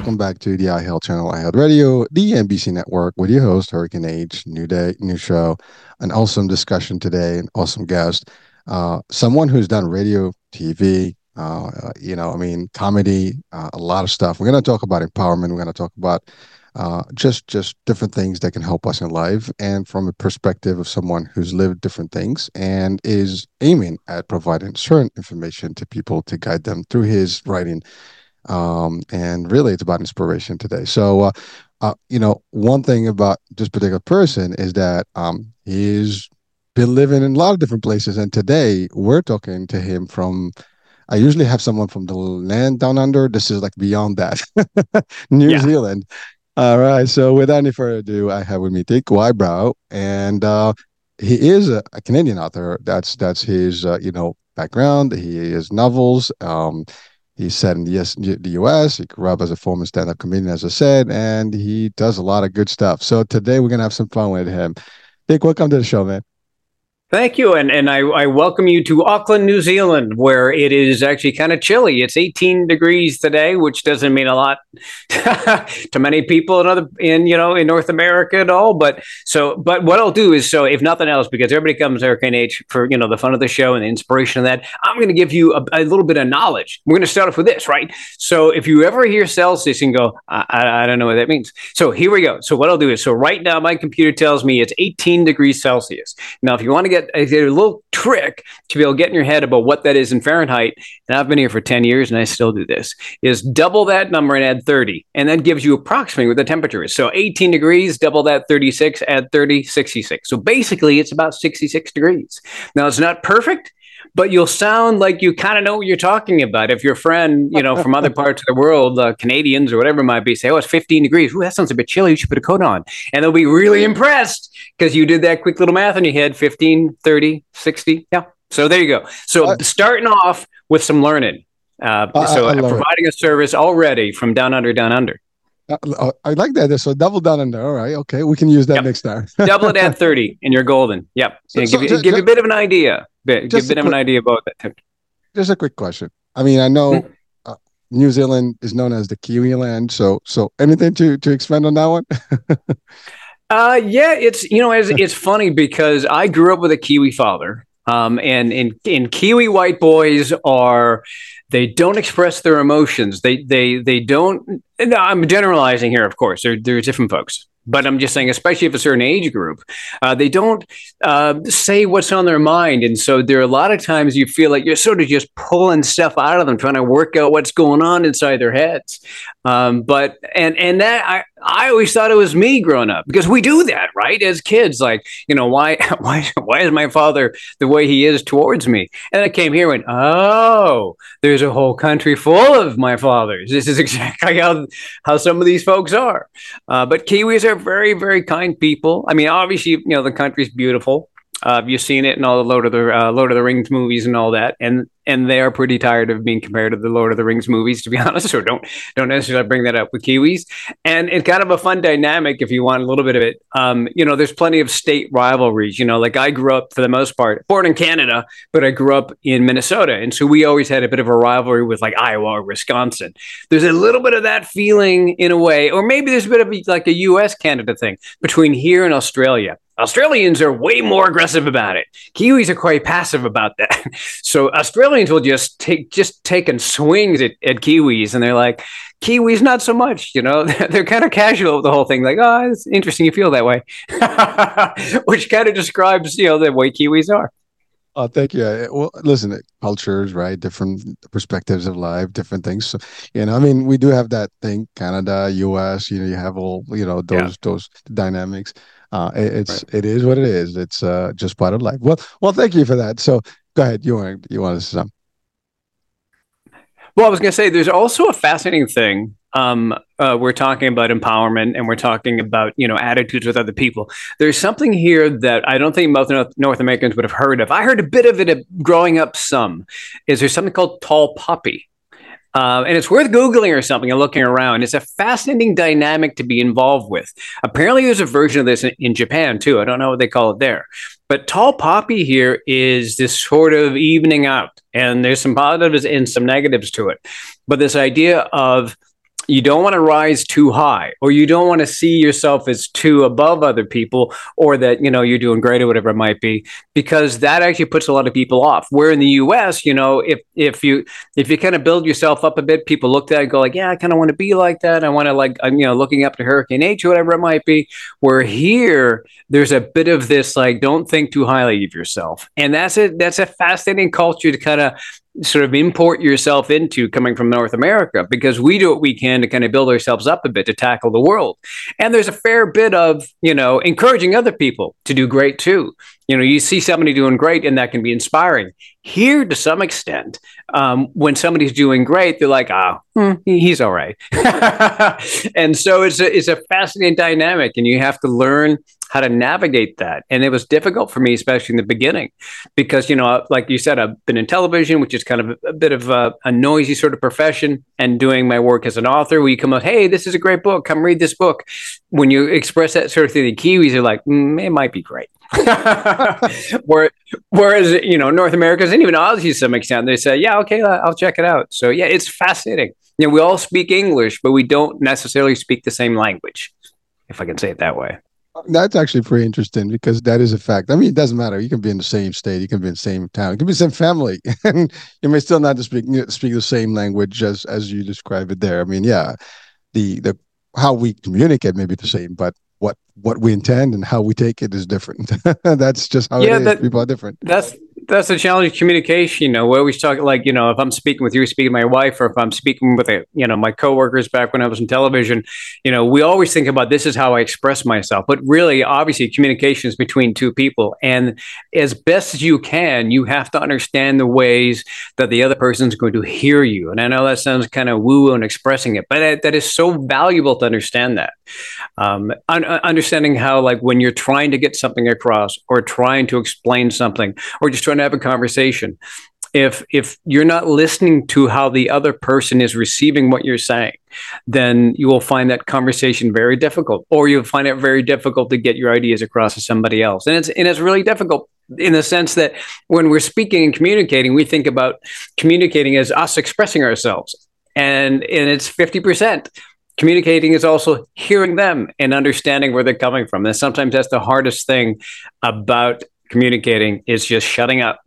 welcome back to the iHealth channel, iHealth Radio, the NBC network, with your host, Hurricane H. New day, new show, an awesome discussion today, an awesome guest, someone who's done radio, TV, comedy, a lot of stuff. We're going to talk about empowerment. We're going to talk about just different things that can help us in life, and from a perspective of someone who's lived different things and is aiming at providing certain information to people to guide them through his writing. And really, it's about inspiration today. One thing about this particular person is that he's been living in a lot of different places, and today we're talking to him from. I usually have someone from the land down under. This is like beyond that, New Yeah. Zealand. All right. So without any further ado, I have with me Dick Wybrow, and he is a Canadian author. That's his background. He is novels. He's set in the U.S. He grew up as a former stand-up comedian, as I said, and he does a lot of good stuff. So today we're gonna have some fun with him. Dick, welcome to the show, man. Thank you. And I welcome you to Auckland, New Zealand, where it is actually kind of chilly. It's 18 degrees today, which doesn't mean a lot to many people in North America at all. But what I'll do is, so if nothing else, because everybody comes to Hurricane H for, the fun of the show and the inspiration of that, I'm going to give you a little bit of knowledge. We're going to start off with this, right? So if you ever hear Celsius and go, I don't know what that means. So here we go. So what I'll do is, so right now my computer tells me it's 18 degrees Celsius. Now, if you want to get a little trick to be able to get in your head about what that is in Fahrenheit, and I've been here for 10 years and I still do this, is double that number and add 30. And that gives you approximately what the temperature is. So 18 degrees, double that, 36, add 30, 66. So basically it's about 66 degrees. Now, it's not perfect, but you'll sound like you kind of know what you're talking about. If your friend, from other parts of the world, Canadians or whatever it might be, say, oh, it's 15 degrees. Ooh, that sounds a bit chilly. You should put a coat on. And they'll be really impressed because you did that quick little math in your head, 15, 30, 60. Yeah. So there you go. So starting off with some learning. Providing a service already from down under, down under. I like that. So double down under. All right. Okay. We can use that next time. Double it at 30 and you're golden. Yep. Give you a bit of an idea. Give a bit of an idea about that. Just a quick question. I mean, I know New Zealand is known as the Kiwi land. So anything to expand on that one? Yeah, it's funny because I grew up with a Kiwi father. And in Kiwi, white boys they don't express their emotions. They don't. No, I'm generalizing here, of course. There are different folks, but I'm just saying, especially if a certain age group, they don't say what's on their mind, and so there are a lot of times you feel like you're sort of just pulling stuff out of them, trying to work out what's going on inside their heads. But I always thought it was me growing up, because we do that, right? As kids, like, why is my father the way he is towards me? And I came here and went, oh, there's a whole country full of my fathers. This is exactly how some of these folks are. But Kiwis are very, very kind people. I mean, obviously, the country's beautiful. You've seen it in all the Lord of the Rings movies and all that, and they are pretty tired of being compared to the Lord of the Rings movies, to be honest. So don't necessarily bring that up with Kiwis. And it's kind of a fun dynamic if you want a little bit of it. There's plenty of state rivalries. Like I grew up, for the most part, born in Canada, but I grew up in Minnesota, and so we always had a bit of a rivalry with like Iowa or Wisconsin. There's a little bit of that feeling in a way, or maybe there's a bit of like a U.S. Canada thing between here and Australia. Australians are way more aggressive about it. Kiwis are quite passive about that. So Australians will just taking swings at Kiwis, and they're like, Kiwis not so much. They're kind of casual with the whole thing. Like, oh, it's interesting you feel that way, which kind of describes the way Kiwis are. Oh, thank you. Well, listen, cultures, right? Different perspectives of life, different things. So, I mean, we do have that thing, Canada, US. You have all, those dynamics. It is what it is. It's just part of life. Well, thank you for that. So go ahead. You want to say something? Well, I was going to say there's also a fascinating thing. We're talking about empowerment, and we're talking about attitudes with other people. There's something here that I don't think most North Americans would have heard of. I heard a bit of it growing up. Is there something called tall poppy? And it's worth Googling or something and looking around. It's a fascinating dynamic to be involved with. Apparently, there's a version of this in Japan, too. I don't know what they call it there. But tall poppy here is this sort of evening out. And there's some positives and some negatives to it. But this idea of You don't want to rise too high, or you don't want to see yourself as too above other people, or that, you're doing great or whatever it might be, because that actually puts a lot of people off. Where in the US, if you kind of build yourself up a bit, people look at it and go like, yeah, I kind of want to be like that. I want to, like, looking up to Hurricane H or whatever it might be. Where here, there's a bit of this, like, don't think too highly of yourself. And that's a fascinating culture to kind of sort of import yourself into, coming from North America, because we do what we can to kind of build ourselves up a bit to tackle the world. And there's a fair bit of, encouraging other people to do great too. You see somebody doing great and that can be inspiring. Here, to some extent, when somebody's doing great, they're like, he's all right. And so it's a fascinating dynamic, and you have to learn how to navigate that. And it was difficult for me, especially in the beginning, because, like you said, I've been in television, which is kind of a bit of a noisy sort of profession, and doing my work as an author, where you come out, hey, this is a great book, come read this book. When you express that sort of thing, the Kiwis are like, it might be great. Whereas, North Americans and even Aussies to some extent, they say, yeah, okay, I'll check it out. So yeah, it's fascinating. We all speak English, but we don't necessarily speak the same language, if I can say it that way. That's actually pretty interesting, because that is a fact. I mean, it doesn't matter. You can be in the same state, you can be in the same town, you can be the same family, and you may still not speak the same language as you describe it there. I mean, yeah, the how we communicate may be the same, but what we intend and how we take it is different. That's just how it is. People are different. That's the challenge of communication. We always talk, like, if I'm speaking with you, speaking to my wife, or if I'm speaking with my coworkers back when I was in television, we always think about, this is how I express myself. But really, obviously, communication is between two people. And as best as you can, you have to understand the ways that the other person's going to hear you. And I know that sounds kind of woo-woo in expressing it, but that is so valuable to understand that. Understanding how, like, when you're trying to get something across, or trying to explain something, or just trying to have a conversation, if you're not listening to how the other person is receiving what you're saying, then you will find that conversation very difficult, or you'll find it very difficult to get your ideas across to somebody else. And it's really difficult in the sense that when we're speaking and communicating, we think about communicating as us expressing ourselves, and it's 50%. Communicating is also hearing them and understanding where they're coming from. And sometimes that's the hardest thing about communicating, is just shutting up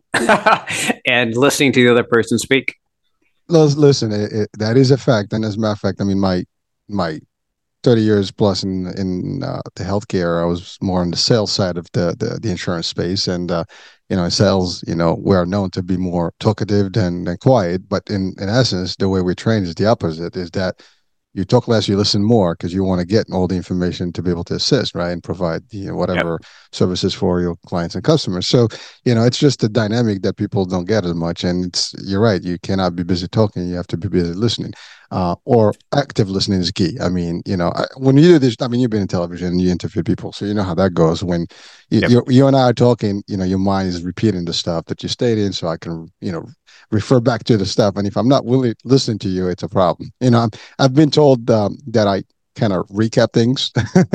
and listening to the other person speak. Listen, that is a fact. And as a matter of fact, I mean, my 30 years plus in the healthcare, I was more on the sales side of the insurance space. And, in sales, we're known to be more talkative than quiet. But in essence, the way we train is the opposite, is that you talk less, you listen more, because you want to get all the information to be able to assist, right, and provide whatever services for your clients and customers. So it's just a dynamic that people don't get as much. And you're right, you cannot be busy talking, you have to be busy listening. Or active listening is key. I mean, when you do this, I mean, you've been in television, you interview people, so you know how that goes. When you and I are talking, your mind is repeating the stuff that you stated, so I can, refer back to the stuff. And if I'm not really listening to you, it's a problem. I've been told that I kind of recap things,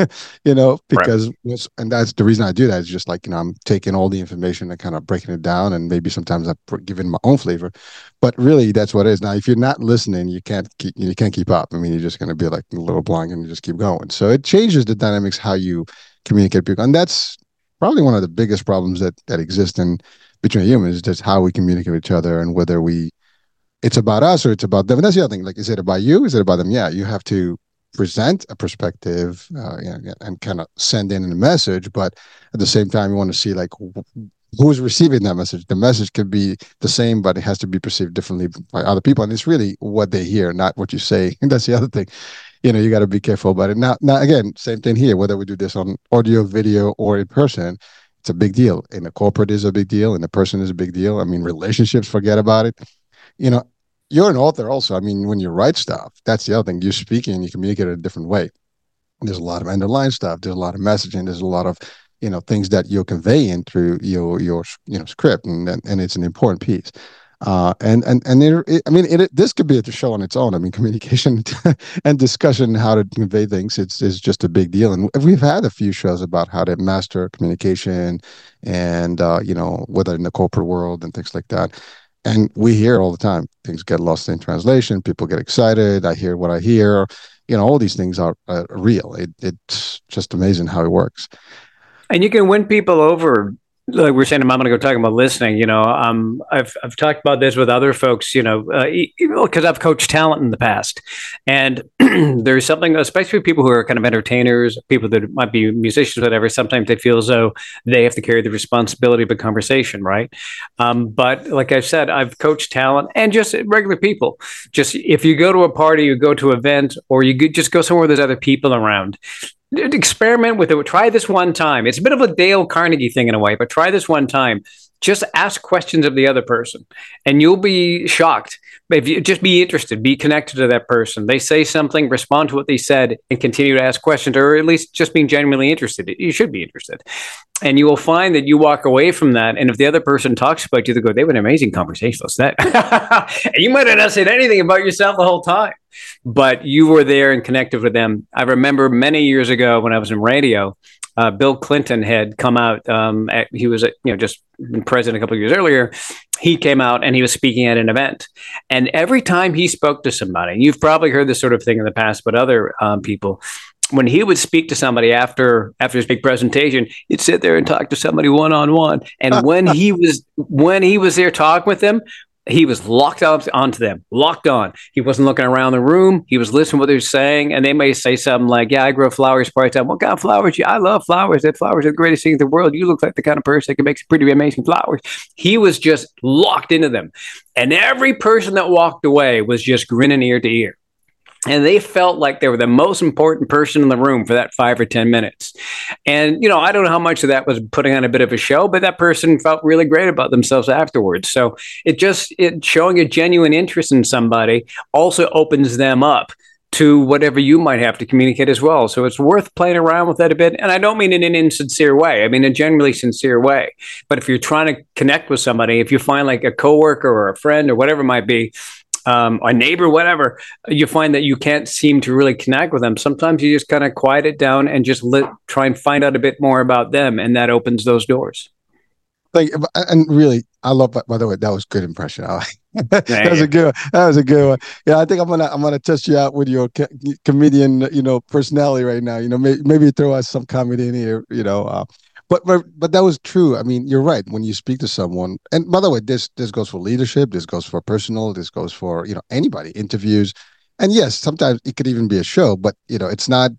because, and that's the reason I do that, is just like, I'm taking all the information and kind of breaking it down, and maybe sometimes I'm giving my own flavor, but really that's what it is. Now, if you're not listening, you can't keep up. I mean, you're just going to be like a little blind and you just keep going. So it changes the dynamics, how you communicate people. And that's probably one of the biggest problems that exist between humans, just how we communicate with each other, and whether it's about us or it's about them. And that's the other thing. Like, is it about you? Is it about them? Yeah, you have to present a perspective and kind of send in a message, but at the same time, you want to see, like, who's receiving that message. The message could be the same, but it has to be perceived differently by other people, and it's really what they hear, not what you say. And that's the other thing. You got to be careful about it. Now, again, same thing here. Whether we do this on audio, video, or in person, it's a big deal. In the corporate is a big deal, and the person is a big deal. I mean, relationships, forget about it. You're an author also. I mean, when you write stuff, that's the other thing. You speak and you communicate in a different way. There's a lot of underlying stuff. There's a lot of messaging. There's a lot of, things that you're conveying through your script, and it's an important piece. This could be a show on its own. I mean, communication and discussion, how to convey things, is just a big deal. And we've had a few shows about how to master communication, and whether in the corporate world and things like that. And we hear all the time, things get lost in translation. People get excited. I hear what I hear. All these things are real. It's just amazing how it works. And you can win people over. Like we are saying a moment ago, talking about listening. I've talked about this with other folks. Because I've coached talent in the past, and there's something, especially people who are kind of entertainers, people that might be musicians, whatever. Sometimes they feel as though they have to carry the responsibility of a conversation, right? But like I said, I've coached talent and just regular people. Just if you go to a party, you go to an event, or just go somewhere where there's other people around, experiment with it. Try this one time. It's a bit of a Dale Carnegie thing in a way, but try this one time. Just ask questions of the other person, and you'll be shocked. If you just be interested, be connected to that person. They say something, respond to what they said, and continue to ask questions, or at least just being genuinely interested. You should be interested. And you will find that you walk away from that. And if the other person talks about you, they go, they were an amazing conversationalist. And you might have not said anything about yourself the whole time, but you were there and connected with them. I remember many years ago when I was in radio, Bill Clinton had come out. He was, just been president a couple of years earlier. He came out and he was speaking at an event. And every time he spoke to somebody, and you've probably heard this sort of thing in the past, but other people, when he would speak to somebody after his big presentation, he'd sit there and talk to somebody one-on-one. And when he was there talking with them, he was locked up onto them, locked on. He wasn't looking around the room. He was listening to what they were saying. And they may say something like, yeah, I grow flowers part time. What kind of flowers? I love flowers. That flowers are the greatest thing in the world. You look like the kind of person that can make some pretty amazing flowers. He was just locked into them. And every person that walked away was just grinning ear to ear. And they felt like they were the most important person in the room for that 5 or 10 minutes. And, I don't know how much of that was putting on a bit of a show, but that person felt really great about themselves afterwards. So it showing a genuine interest in somebody also opens them up to whatever you might have to communicate as well. So it's worth playing around with that a bit. And I don't mean in an insincere way. I mean a genuinely sincere way. But if you're trying to connect with somebody, if you find like a coworker or a friend or whatever it might be, a neighbor, whatever, you find that you can't seem to really connect with them. Sometimes you just kind of quiet it down and just try and find out a bit more about them. And that opens those doors. And really, I love, by the way, that was good impression. That was a good one. That was a good one. Yeah, I think I'm gonna test you out with your comedian, personality right now. Maybe throw us some comedy in here. But that was true. I mean, you're right. When you speak to someone, and by the way, this goes for leadership, this goes for personal, this goes for anybody, interviews, and yes, sometimes it could even be a show. But it's not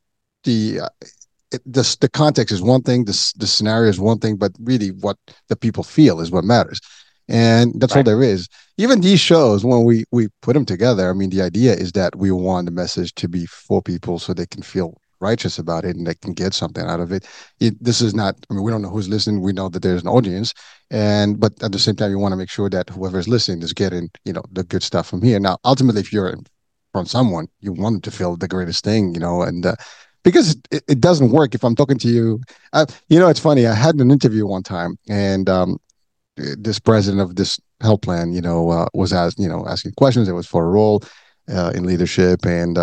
the context is one thing, the scenario is one thing, but really what the people feel is what matters, and that's all there is. Even these shows, when we put them together, I mean, the idea is that we want the message to be for people so they can feel righteous about it and they can get something out of it. This is not, I mean, we don't know who's listening. We know that there's an audience, but at the same time, you want to make sure that whoever is listening is getting, the good stuff from here. Now, ultimately, if you're from someone, you want them to feel the greatest thing, and because it doesn't work if I'm talking to you. It's funny. I had an interview one time, and this president of this health plan, was asking questions. It was for a role in leadership, and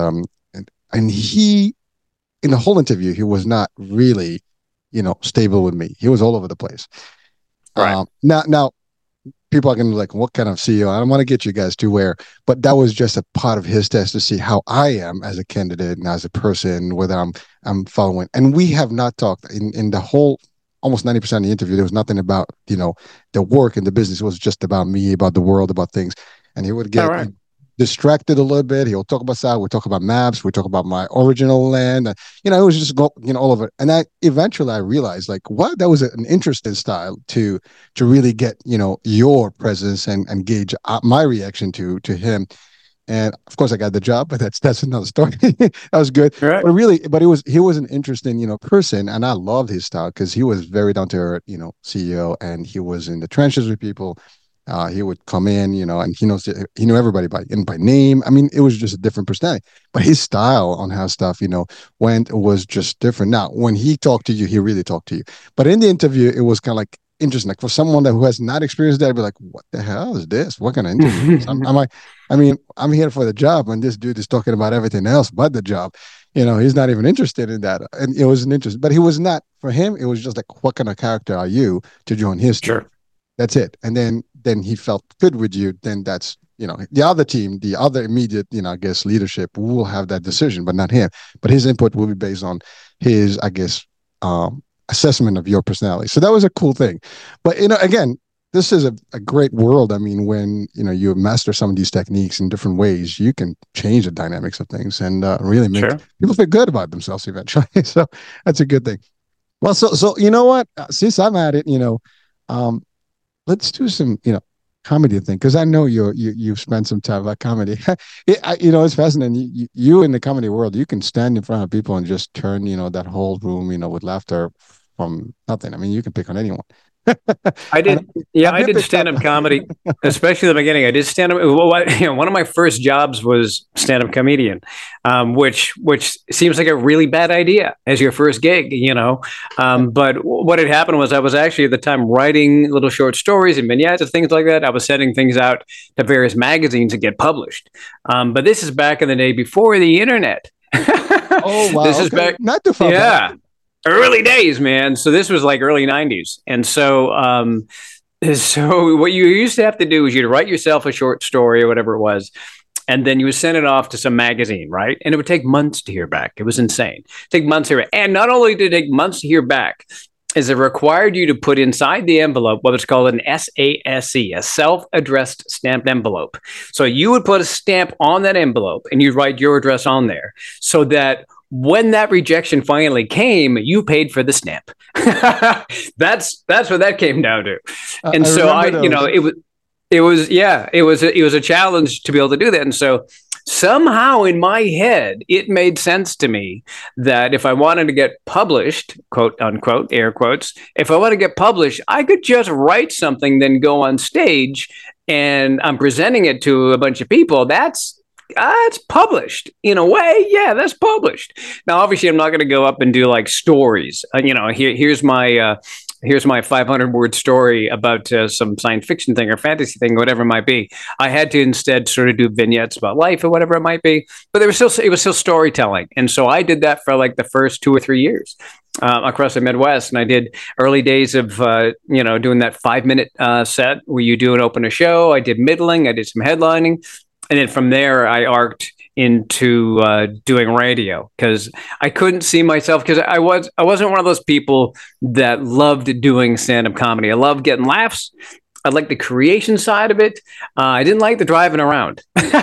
he, in the whole interview, he was not really, stable with me. He was all over the place. Right. Now, people are going to be like, what kind of CEO? I don't want to get you guys to where, but that was just a part of his test to see how I am as a candidate and as a person, whether I'm following. And we have not talked in the whole, almost 90% of the interview. There was nothing about, the work and the business. It was just about me, about the world, about things. And he would get distracted a little bit. He'll talk about side. We talk about maps. We talk about my original land. It was just all of it. And eventually I realized, like, what, that was an interesting style to really get your presence and gauge my reaction to him. And of course I got the job, but that's another story. That was good. Right. But he was an interesting person, and I loved his style because he was very down to earth, CEO, and he was in the trenches with people. He would come in, and he knew everybody by name. I mean, it was just a different personality, but his style on how stuff, went was just different. Now, when he talked to you, he really talked to you. But in the interview, it was kind of like interesting. Like for someone who has not experienced that, I'd be like, what the hell is this? What kind of interview is this? I'm here for the job, and this dude is talking about everything else but the job. He's not even interested in that. And it was an interest, but he was not, for him, it was just like, what kind of character are you to join his team? Sure. That's it. And then then he felt good with you, then that's, the other team, the other immediate, I guess, leadership will have that decision, but not him. But his input will be based on his, I guess, assessment of your personality. So that was a cool thing. But, again, this is a great world. I mean, when, you master some of these techniques in different ways, you can change the dynamics of things and really make people feel good about themselves eventually. So that's a good thing. Well, so you know what? Since I'm at it, let's do some, comedy thing, because I know you've spent some time about comedy. It's fascinating. You in the comedy world, you can stand in front of people and just turn, that whole room, with laughter from nothing. I mean, you can pick on anyone. I did. I did stand-up comedy, especially in the beginning. I did stand-up. One of my first jobs was stand-up comedian, which seems like a really bad idea as your first gig, But what had happened was I was actually at the time writing little short stories and vignettes and things like that. I was sending things out to various magazines to get published. But this is back in the day before the internet. Oh, wow. This is back. Not too far back. Early days, man. So this was like early 90s. And so what you used to have to do is you'd write yourself a short story or whatever it was, and then you would send it off to some magazine, right? And it would take months to hear back. It was insane. Take months to hear back. And not only did it take months to hear back, is it required you to put inside the envelope what was called an SASE, a self-addressed stamped envelope. So you would put a stamp on that envelope and you'd write your address on there so that when that rejection finally came, you paid for the stamp. That's what that came down to. And it was a challenge to be able to do that. And so somehow in my head, it made sense to me that if I wanted to get published, quote unquote, air quotes, if I want to get published, I could just write something, then go on stage and I'm presenting it to a bunch of people. It's published in a way. Yeah, that's published. Now, obviously, I'm not going to go up and do like stories. Here's my 500-word story about some science fiction thing or fantasy thing, whatever it might be. I had to instead sort of do vignettes about life or whatever it might be. But it was still storytelling, and so I did that for like the first 2 or 3 years. Across the Midwest, and I did early days of doing that 5-minute set where you do and open a show. I did middling, I did some headlining. And then from there, I arced into doing radio because I couldn't see myself, because I wasn't one of those people that loved doing stand-up comedy. I loved getting laughs. I liked the creation side of it. I didn't like the driving around.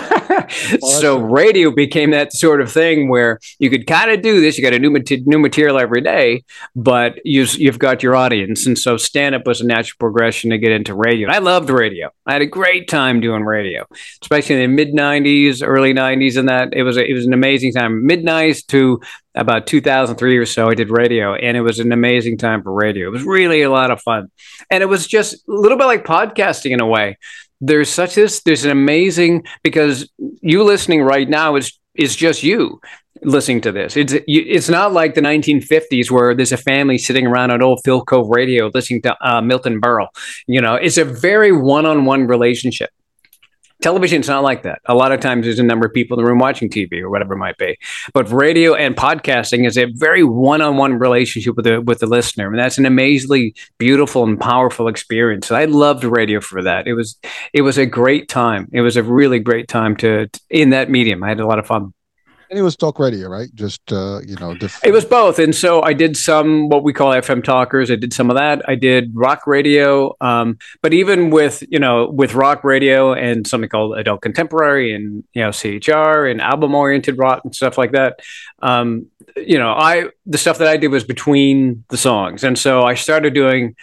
So radio became that sort of thing where you could kind of do this. You got a new material every day, but you've got your audience. And so stand-up was a natural progression to get into radio. And I loved radio. I had a great time doing radio, especially in the mid-'90s, early '90s, and that. It was an amazing time. Mid-'90s to about 2003 or so, I did radio, and it was an amazing time for radio. It was really a lot of fun. And it was just a little bit like podcasting in a way. There's an amazing, because you listening right now is just you listening to this. It's not like the 1950s where there's a family sitting around an old Phil Cove radio listening to Milton Berle. It's a very one-on-one relationship. Television's not like that. A lot of times there's a number of people in the room watching TV or whatever it might be. But radio and podcasting is a very one-on-one relationship with the listener. And that's an amazingly beautiful and powerful experience. And I loved radio for that. It was a great time. It was a really great time in that medium. I had a lot of fun. And it was talk radio, right? Just, different. It was both. And so I did some, what we call FM talkers. I did some of that. I did rock radio. But even with rock radio and something called adult contemporary and, CHR and album oriented rock and stuff like that, the stuff that I did was between the songs. And so I started doing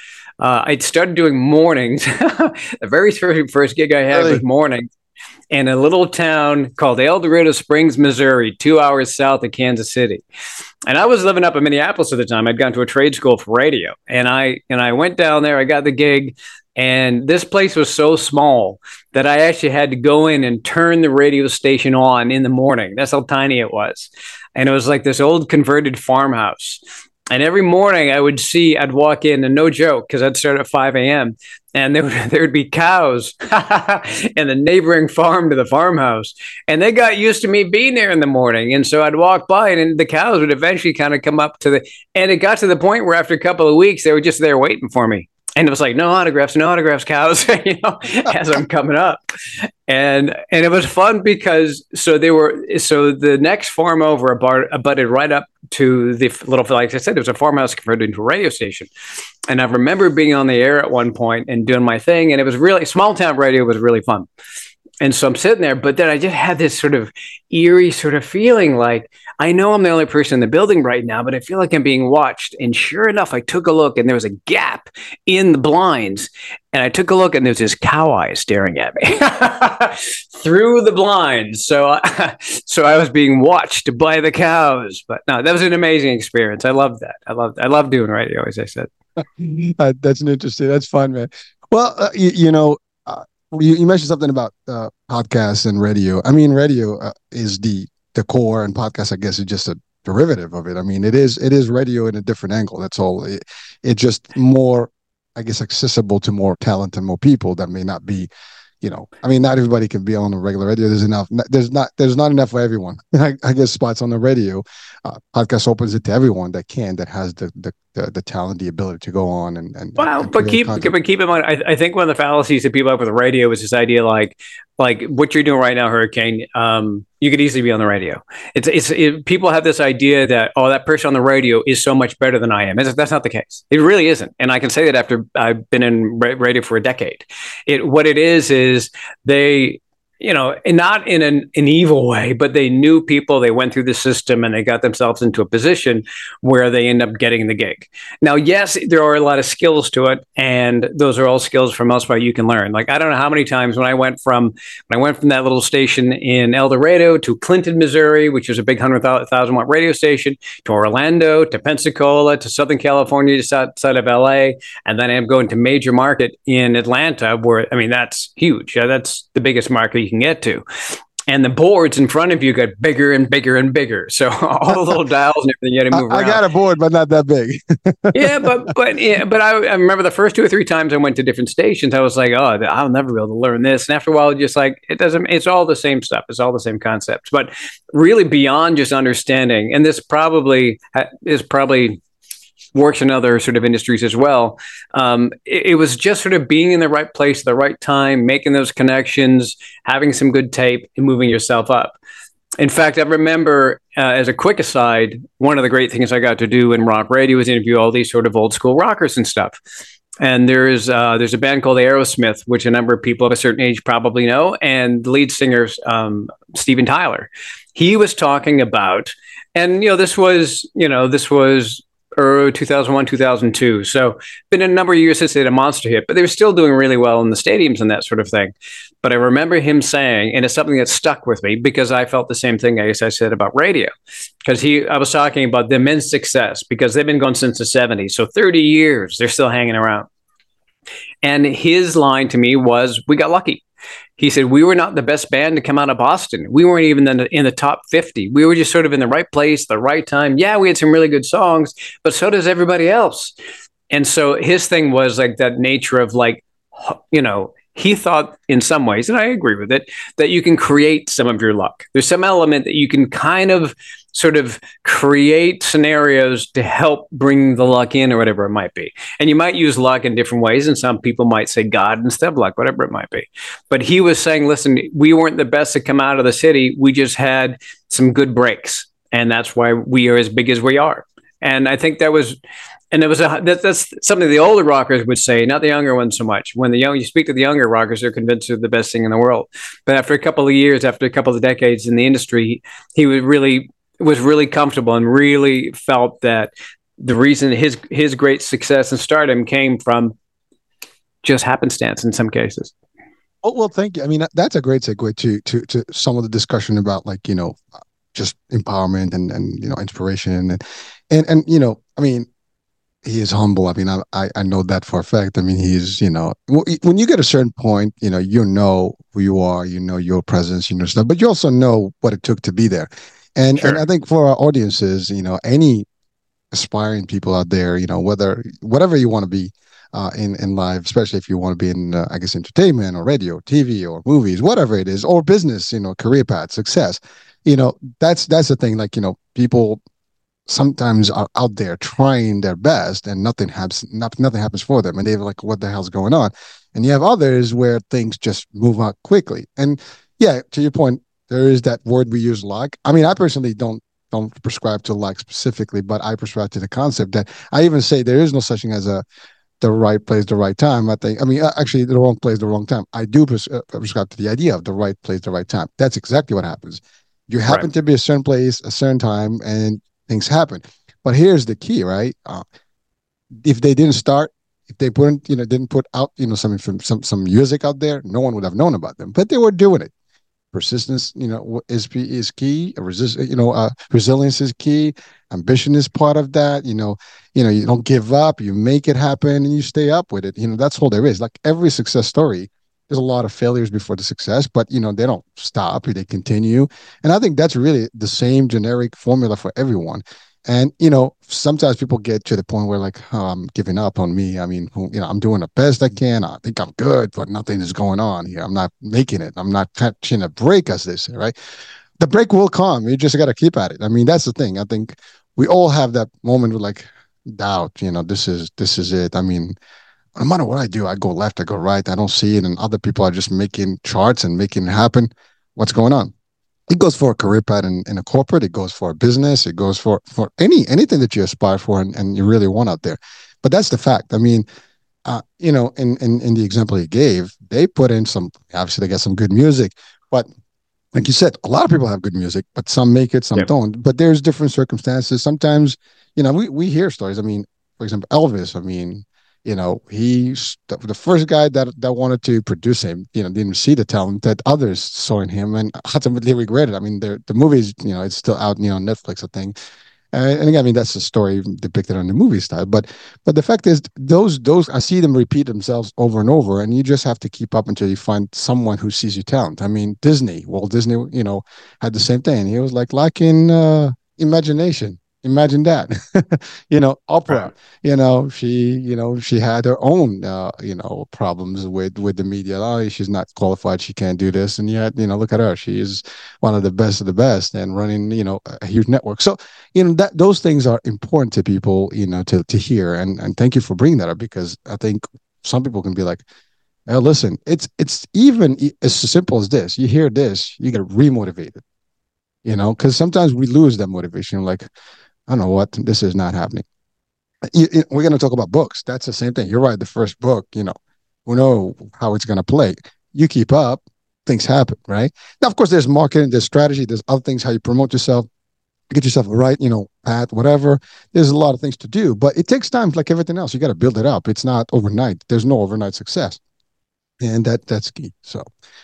mornings. The very first gig I had was mornings. In a little town called El Dorado Springs, Missouri, 2 hours south of Kansas City. And I was living up in Minneapolis at the time. I'd gone to a trade school for radio. And I went down there, I got the gig, and this place was so small that I actually had to go in and turn the radio station on in the morning. That's how tiny it was. And it was like this old converted farmhouse. And every morning I'd walk in, and no joke, because I'd start at 5 a.m. and there would be cows in the neighboring farm to the farmhouse. And they got used to me being there in the morning. And so I'd walk by, and the cows would eventually kind of come up and it got to the point where after a couple of weeks, they were just there waiting for me. And it was like, no autographs, cows, as I'm coming up. And it was fun because so the next farm over abutted right up to the little, like I said, it was a farmhouse converted into a radio station. And I remember being on the air at one point and doing my thing, and it was really, small town radio was really fun. And so I'm sitting there, but then I just had this sort of eerie sort of feeling like, I know I'm the only person in the building right now, but I feel like I'm being watched. And sure enough, I took a look and there was a gap in the blinds. And I took a look and there's this cow eye staring at me through the blinds. So I was being watched by the cows. But no, that was an amazing experience. I loved that. I love doing radio, as I said. That's that's fun, man. Well, you mentioned something about podcasts and radio. I mean, radio is the core, and podcast, I guess, is just a derivative of it. I mean, it is radio in a different angle. That's all. It just more, I guess, accessible to more talent and more people that may not be. I mean, not everybody can be on the regular radio. There's enough. There's not enough for everyone. I guess spots on the radio. Podcast opens it to everyone that has the talent, the ability to go on and wow. And but keep in mind, I think one of the fallacies that people have with the radio is this idea like what you're doing right now, Hurricane. You could easily be on the radio. People have this idea that that person on the radio is so much better than I am. That's not the case. It really isn't, and I can say that after I've been in radio for a decade. What it is they. And not in an evil way, but they knew people, they went through the system and they got themselves into a position where they end up getting the gig. Now, yes, there are a lot of skills to it, and those are all skills for most part you can learn. Like, I don't know how many times when I went from that little station in El Dorado to Clinton, Missouri, which is a big 100,000 watt radio station, to Orlando, to Pensacola, to Southern California, just outside of LA, and then I'm going to major market in Atlanta, where, I mean, that's huge. That's the biggest market you can get to, and the boards in front of you got bigger and bigger and bigger. So all the little dials and everything, you had to move around. I got a board, but not that big. but I remember the first 2 or 3 times I went to different stations, I was like, oh, I'll never be able to learn this. And after a while, just like, it's all the same stuff. It's all the same concepts, but really beyond just understanding. And this probably works in other sort of industries as well. It was just sort of being in the right place at the right time, making those connections, having some good tape, and moving yourself up. In fact, I remember, as a quick aside, one of the great things I got to do in rock radio was interview all these sort of old school rockers and stuff. And there's a band called Aerosmith, which a number of people of a certain age probably know, and the lead singer, Steven Tyler. He was talking about, and this was 2001, 2002. So been a number of years since they had a monster hit, but they were still doing really well in the stadiums and that sort of thing. But I remember him saying, and it's something that stuck with me because I felt the same thing, I guess I said about radio, because I was talking about the immense success because they've been going since the 70s. So 30 years, they're still hanging around. And his line to me was, we got lucky. He said, we were not the best band to come out of Boston. We weren't even in the top 50. We were just sort of in the right place, the right time. Yeah, we had some really good songs, but so does everybody else. And so his thing was like that nature of like, he thought in some ways, and I agree with it, that you can create some of your luck. There's some element that you can kind of sort of create scenarios to help bring the luck in or whatever it might be. And you might use luck in different ways. And some people might say God instead of luck, whatever it might be. But he was saying, listen, we weren't the best to come out of the city. We just had some good breaks. And that's why we are as big as we are. And I think that was... And that's something the older rockers would say, not the younger ones so much. When you speak to the younger rockers, they're convinced they're the best thing in the world. But after a couple of years, after a couple of decades in the industry, he was really comfortable and really felt that the reason his great success and stardom came from just happenstance in some cases. Oh, well, thank you. I mean, that's a great segue to some of the discussion about just empowerment and inspiration and I mean, he is humble. I mean, I know that for a fact. I mean, he's, when you get a certain point, you know who you are, your presence, stuff, but you also know what it took to be there. And Sure. And I think for our audiences, any aspiring people out there, whatever you want to be in life, especially if you want to be in, I guess, entertainment or radio, TV or movies, whatever it is, or business, career path, success, that's the thing. Like, people sometimes are out there trying their best and nothing happens for them, and they're like, what the hell's going on? And you have others where things just move out quickly. And yeah, to your point, there is that word we use, luck. I mean, I personally don't prescribe to luck specifically, but I prescribe to the concept that I even say there is no such thing as a the right place, the right time. I mean, actually, the wrong place, the wrong time. I do prescribe to the idea of the right place, the right time. That's exactly what happens. You happen Right. to be a certain place, a certain time, and things happen. But here's the key, right? If they didn't start, if they didn't put out, some music out there, no one would have known about them. But they were doing it. Persistence, is key. Resilience is key. Ambition is part of that. You don't give up. You make it happen, and you stay up with it. That's all there is. Like every success story, there's a lot of failures before the success, but they don't stop. They continue, and I think that's really the same generic formula for everyone. And sometimes people get to the point where like, oh, I'm giving up on me. I mean, I'm doing the best I can. I think I'm good, but nothing is going on here. I'm not making it. I'm not catching a break, as they say, right? The break will come. You just got to keep at it. I mean, that's the thing. I think we all have that moment with like doubt. This is it. I mean, no matter what I do, I go left, I go right. I don't see it, and other people are just making charts and making it happen. What's going on? It goes for a career path in a corporate. It goes for a business. It goes for anything that you aspire for and you really want out there. But that's the fact. I mean, in the example you gave, they put in some. Obviously, they got some good music, but like you said, a lot of people have good music, but some make it, some Yep. don't. But there's different circumstances. Sometimes, we hear stories. I mean, for example, Elvis. I mean, he's the first guy that wanted to produce him. Didn't see the talent that others saw in him, and ultimately regretted. I mean, the movies, it's still out, on Netflix, I think. And again, I mean, that's the story depicted on the movie style. But the fact is, those I see them repeat themselves over and over, and you just have to keep up until you find someone who sees your talent. I mean, Walt Disney, had the same thing. He was like lacking imagination. Imagine that. Oprah. Right. She had her own problems with the media. Oh, she's not qualified. She can't do this. And yet, look at her. She is one of the best of the best and running a huge network. So that those things are important to people to hear, and thank you for bringing that up, because I think some people can be like, oh, listen, it's even as simple as this. You hear this, you get remotivated, because sometimes we lose that motivation. Like, I don't know what, this is not happening. We're going to talk about books. That's the same thing. You're right. The first book, we know how it's going to play. You keep up, things happen, right? Now, of course, there's marketing, there's strategy, there's other things, how you promote yourself, get yourself a right, path, whatever. There's a lot of things to do, but it takes time, like everything else. You got to build it up. It's not overnight. There's no overnight success, and that's key. So,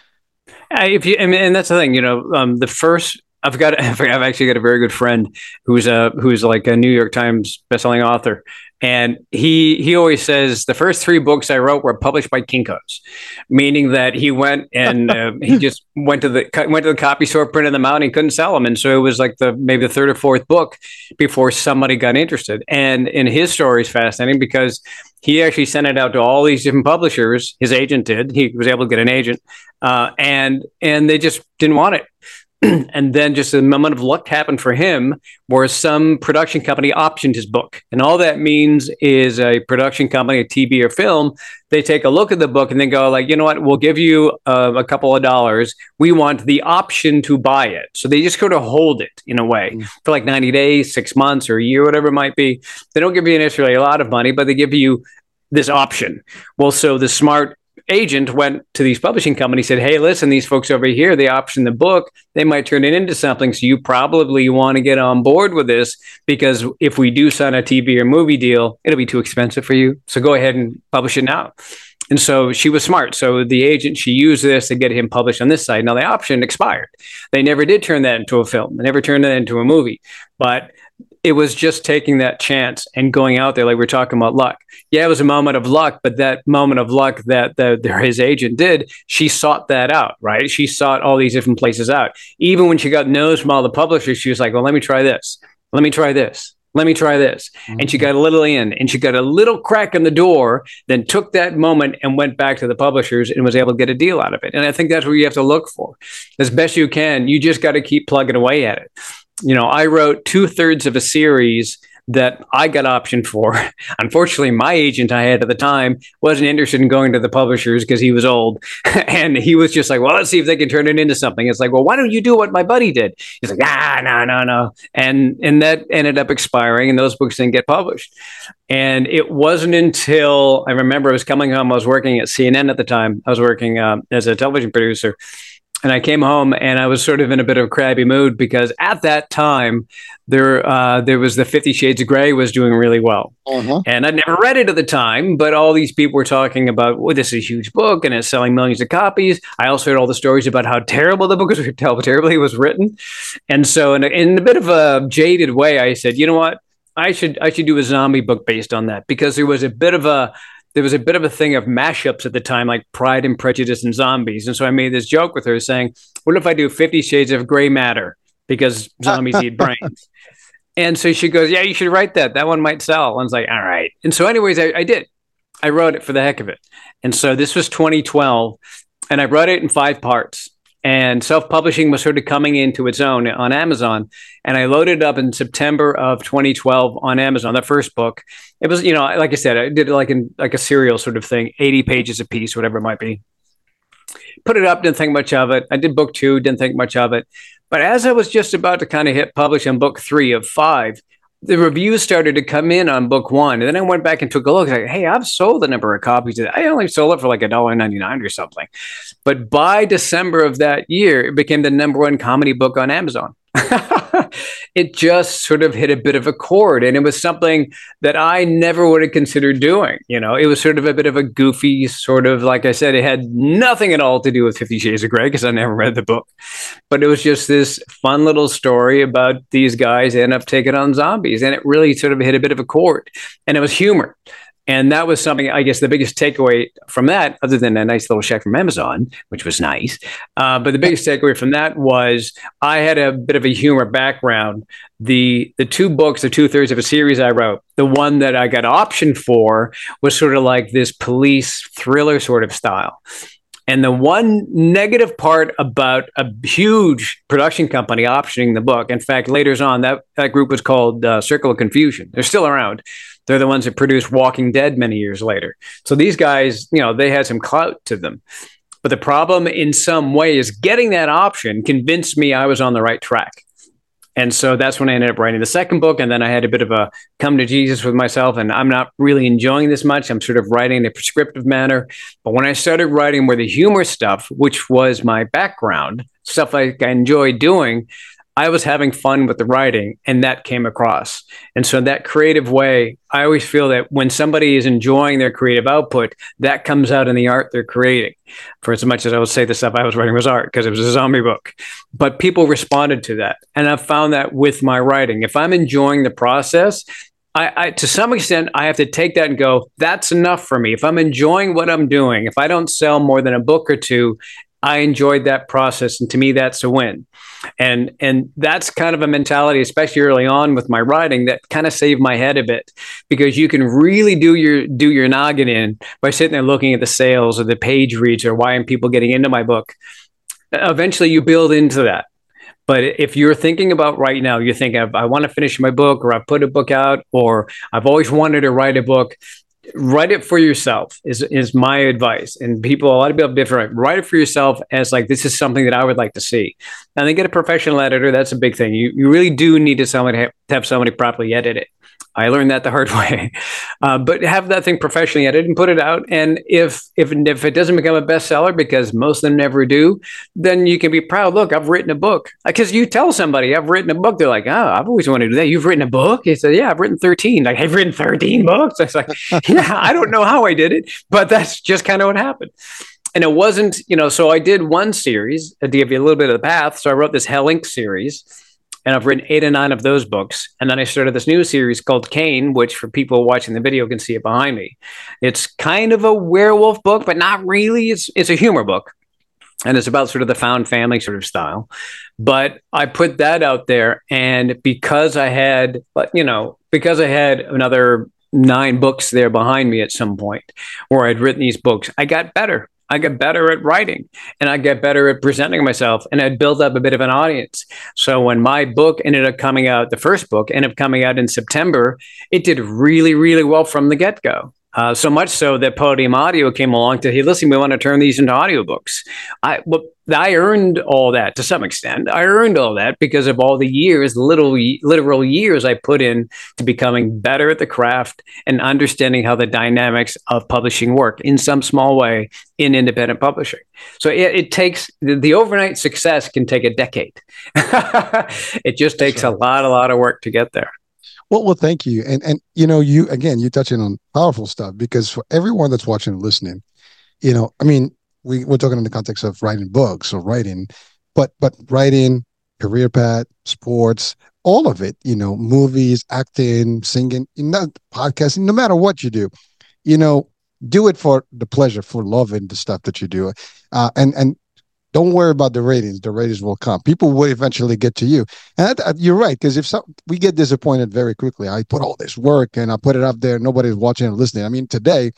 And that's the thing, the first. I've actually got a very good friend who's like a New York Times bestselling author, and he always says the first three books I wrote were published by Kinko's, meaning that he went and he just went to the copy store, printed them out, and he couldn't sell them, and so it was like maybe the third or fourth book before somebody got interested. And his story is fascinating because he actually sent it out to all these different publishers. His agent did. He was able to get an agent, and they just didn't want it. And then just a moment of luck happened for him where some production company optioned his book. And all that means is a production company, a TV or film, they take a look at the book and then go like, you know what, we'll give you a couple of dollars. We want the option to buy it. So they just sort of hold it in a way for like 90 days, 6 months or a year, whatever it might be. They don't give you necessarily a lot of money, but they give you this option. Well, so the smart agent went to these publishing companies, said, hey, listen, these folks over here, they option the book. They might turn it into something. So you probably want to get on board with this, because if we do sign a TV or movie deal, it'll be too expensive for you. So go ahead and publish it now. And so she was smart. So the agent, she used this to get him published on this site. Now the option expired. They never did turn that into a film. They never turned that into a movie. But it was just taking that chance and going out there, like we're talking about luck. Yeah, it was a moment of luck, but that moment of luck that his agent did, she sought that out, right? She sought all these different places out. Even when she got no's from all the publishers, she was like, well, let me try this. Let me try this. Let me try this. Mm-hmm. And she got a little in, and she got a little crack in the door, then took that moment and went back to the publishers and was able to get a deal out of it. And I think that's what you have to look for. As best you can, you just got to keep plugging away at it. I wrote 2/3 of a series that I got optioned for. Unfortunately, my agent I had at the time wasn't interested in going to the publishers because he was old. And he was just like, well, let's see if they can turn it into something. It's like, well, why don't you do what my buddy did? He's like, no. And that ended up expiring, and those books didn't get published. And it wasn't until I remember I was coming home. I was working at CNN at the time. I was working as a television producer. And I came home and I was sort of in a bit of a crabby mood because at that time there was the 50 Shades of Grey was doing really well. Uh-huh. And I'd never read it at the time, but all these people were talking about, well, this is a huge book and it's selling millions of copies. I also heard all the stories about how terrible the book was, how terribly it was written. And so in a bit of a jaded way, I said, you know what? I should do a zombie book based on that, because there was a bit of a thing of mashups at the time, like Pride and Prejudice and zombies. And so I made this joke with her saying, what if I do 50 Shades of Grey Matter? Because zombies eat brains. And so she goes, yeah, you should write that. That one might sell. And I was like, all right. And so anyways, I did. I wrote it for the heck of it. And so this was 2012, and I wrote it in 5 parts. And self-publishing was sort of coming into its own on Amazon. And I loaded it up in September of 2012 on Amazon, the first book. It was, like I said, I did it like a serial sort of thing, 80 pages a piece, whatever it might be. Put it up, didn't think much of it. I did book 2, didn't think much of it. But as I was just about to kind of hit publish on book 3 of 5, the reviews started to come in on book 1. And then I went back and took a look. Like, hey, I've sold a number of copies. I only sold it for like $1.99 or something. But by December of that year, it became the #1 comedy book on Amazon. It just sort of hit a bit of a chord, and it was something that I never would have considered doing. It was sort of a bit of a goofy sort of, like I said, it had nothing at all to do with 50 Shades of Grey because I never read the book, but it was just this fun little story about these guys end up taking on zombies, and it really sort of hit a bit of a chord, and it was humor. And that was something, I guess, the biggest takeaway from that, other than a nice little check from Amazon, which was nice. But the biggest takeaway from that was I had a bit of a humor background. The 2 books, the 2/3 of a series I wrote, the one that I got optioned for was sort of like this police thriller sort of style. And the one negative part about a huge production company optioning the book, in fact, later on, that group was called Circle of Confusion. They're still around. They're the ones that produced Walking Dead many years later. So these guys, they had some clout to them. But the problem in some way is getting that option convinced me I was on the right track. And so that's when I ended up writing the second book. And then I had a bit of a come to Jesus with myself, and I'm not really enjoying this much. I'm sort of writing in a prescriptive manner. But when I started writing more the humor stuff, which was my background, stuff I enjoyed doing, I was having fun with the writing, and that came across. And so that creative way, I always feel that when somebody is enjoying their creative output, that comes out in the art they're creating. For as much as I would say the stuff I was writing was art because it was a zombie book, but people responded to that. And I've found that with my writing, if I'm enjoying the process, I to some extent, I have to take that and go, that's enough for me. If I'm enjoying what I'm doing, if I don't sell more than a book or 2, I enjoyed that process. And to me, that's a win. And that's kind of a mentality, especially early on with my writing, that kind of saved my head a bit, because you can really do your noggin in by sitting there looking at the sales or the page reads or why aren't people getting into my book. Eventually you build into that. But if you're thinking about right now, you're thinking, I want to finish my book, or I put a book out, or I've always wanted to write a book, write it for yourself is my advice. And a lot of people have different, write it for yourself as like, this is something that I would like to see. And then get a professional editor. That's a big thing. You really do need to have somebody properly edit it. I learned that the hard way, but have that thing professionally edited and put it out. And if it doesn't become a bestseller, because most of them never do, then you can be proud. Look, I've written a book. Because you tell somebody I've written a book, they're like, oh, I've always wanted to do that. You've written a book? He said, yeah, I've written 13. Like, I've written 13 books. I was like, yeah, I don't know how I did it, but that's just kind of what happened. And it wasn't, so I did one series to give you a little bit of the path. So I wrote this Hell Inc. series. And I've written 8 or 9 of those books. And then I started this new series called Kane, which for people watching the video can see it behind me. It's kind of a werewolf book, but not really. It's a humor book. And it's about sort of the found family sort of style. But I put that out there. And because I had another 9 books there behind me at some point where I'd written these books, I got better. I got better at writing and I got better at presenting myself and I'd build up a bit of an audience. So when my book ended up coming out, the first book ended up coming out in September, it did really, really well from the get go. So much so that Podium Audio came along to, hey, listen, we want to turn these into audiobooks. I earned all that to some extent. I earned all that because of all the years, literal years I put in to becoming better at the craft and understanding how the dynamics of publishing work in some small way in independent publishing. So it takes the overnight success can take a decade. It just takes a lot of work to get there. Well, thank you. And you touching on powerful stuff because for everyone that's watching and listening, I mean, we're talking in the context of writing books or writing, but writing, career path, sports, all of it, movies, acting, singing, podcasting, no matter what you do, do it for the pleasure, for loving the stuff that you do. And don't worry about the ratings. The ratings will come. People will eventually get to you. And you're right, because we get disappointed very quickly. I put all this work and I put it up there. Nobody's watching and listening. I mean, today,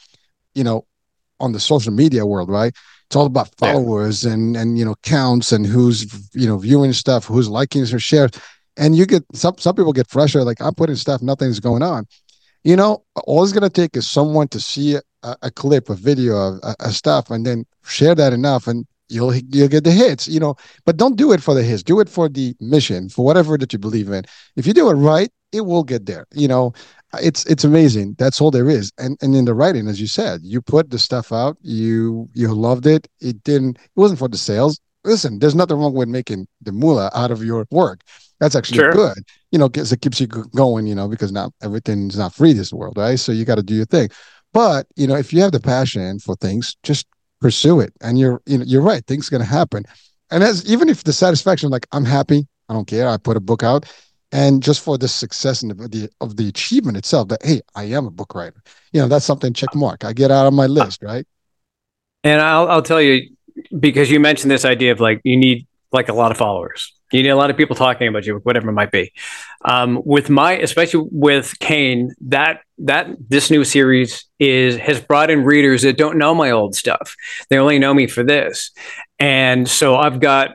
on the social media world, right? It's all about followers and counts and who's viewing stuff, who's liking or shares. And you get some people get frustrated, like I'm putting stuff, nothing's going on. All it's gonna take is someone to see a clip, a video of a stuff, and then share that enough, and you'll get the hits, but don't do it for the hits. Do it for the mission, for whatever that you believe in. If you do it right, it will get there. It's amazing. That's all there is. And in the writing, as you said, you put the stuff out, you loved it. It wasn't for the sales. Listen, there's nothing wrong with making the moolah out of your work. That's actually good, because it keeps you going, because not everything's not free this world, right? So you got to do your thing. But, if you have the passion for things, just pursue it. And you're right. Things are going to happen. And even if the satisfaction, like I'm happy, I don't care. I put a book out, and just for the success and the achievement itself, that, hey, I am a book writer. That's something check mark. I get out of my list, right? And I'll tell you, because you mentioned this idea of like, you need like a lot of followers. You need a lot of people talking about you, whatever it might be. Especially with Kane, that this new series has brought in readers that don't know my old stuff. They only know me for this. And so I've got,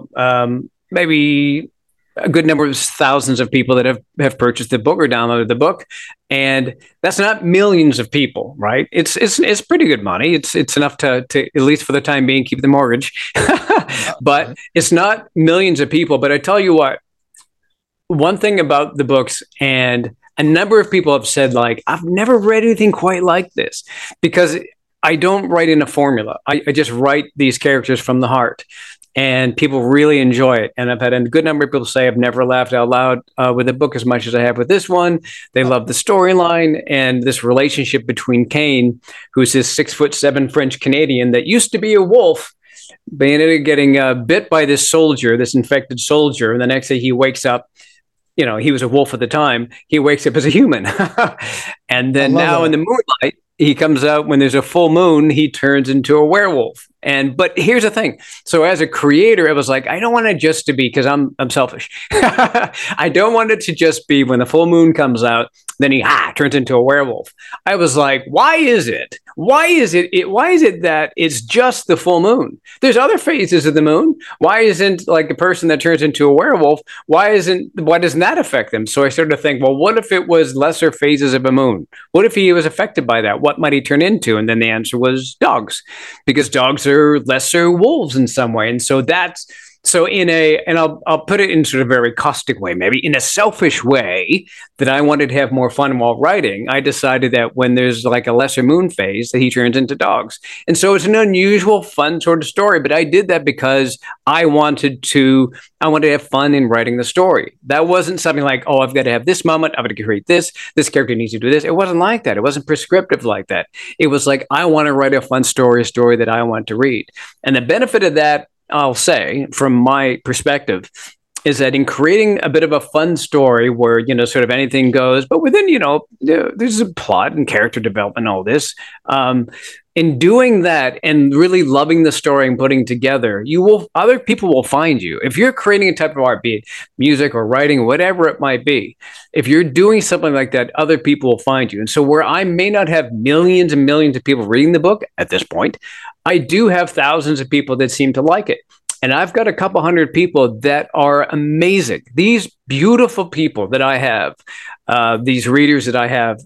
maybe a good number of thousands of people that have purchased the book or downloaded the book. And that's not millions of people, right? It's pretty good money. It's enough to at least for the time being, keep the mortgage, but it's not millions of people. But I tell you what, one thing about the books, and a number of people have said, like, I've never read anything quite like this, because I don't write in a formula. I just write these characters from the heart. And people really enjoy it. And I've had a good number of people say I've never laughed out loud with a book as much as I have with this one. They love the storyline and this relationship between Kane, who's this 6'7" French Canadian that used to be a wolf, but ended up getting bit by this soldier, this infected soldier. And the next day he wakes up, he was a wolf at the time. He wakes up as a human. And then now in the moonlight, he comes out when there's a full moon, he turns into a werewolf. But here's the thing. So as a creator, I was like, I don't want it just to be, because I'm selfish. I don't want it to just be when the full moon comes out, then he turns into a werewolf. I was like, why is it that it's just the full moon? There's other phases of the moon. Why isn't like the person that turns into a werewolf? Why doesn't that affect them? So I started to think, well, what if it was lesser phases of a moon? What if he was affected by that? What might he turn into? And then the answer was dogs, because dogs are lesser wolves in some way. And so I'll put it in sort of a very caustic way, maybe in a selfish way, that I wanted to have more fun while writing. I decided that when there's like a lesser moon phase, that he turns into dogs. And so it's an unusual, fun sort of story, but I did that because I wanted to have fun in writing the story. That wasn't something like, oh, I've got to have this moment, I've got to create this character needs to do this. It wasn't like that. It wasn't prescriptive like that. It was like, I want to write a fun story, a story that I want to read. And the benefit of that, I'll say, from my perspective, is that in creating a bit of a fun story where, sort of anything goes, but within, there's a plot and character development, all this, in doing that and really loving the story and putting together, other people will find you. If you're creating a type of art, be it music or writing, whatever it might be, if you're doing something like that, other people will find you. And so where I may not have millions and millions of people reading the book at this point, I do have thousands of people that seem to like it. And I've got a couple hundred people that are amazing. These beautiful people that I have, these readers that I have,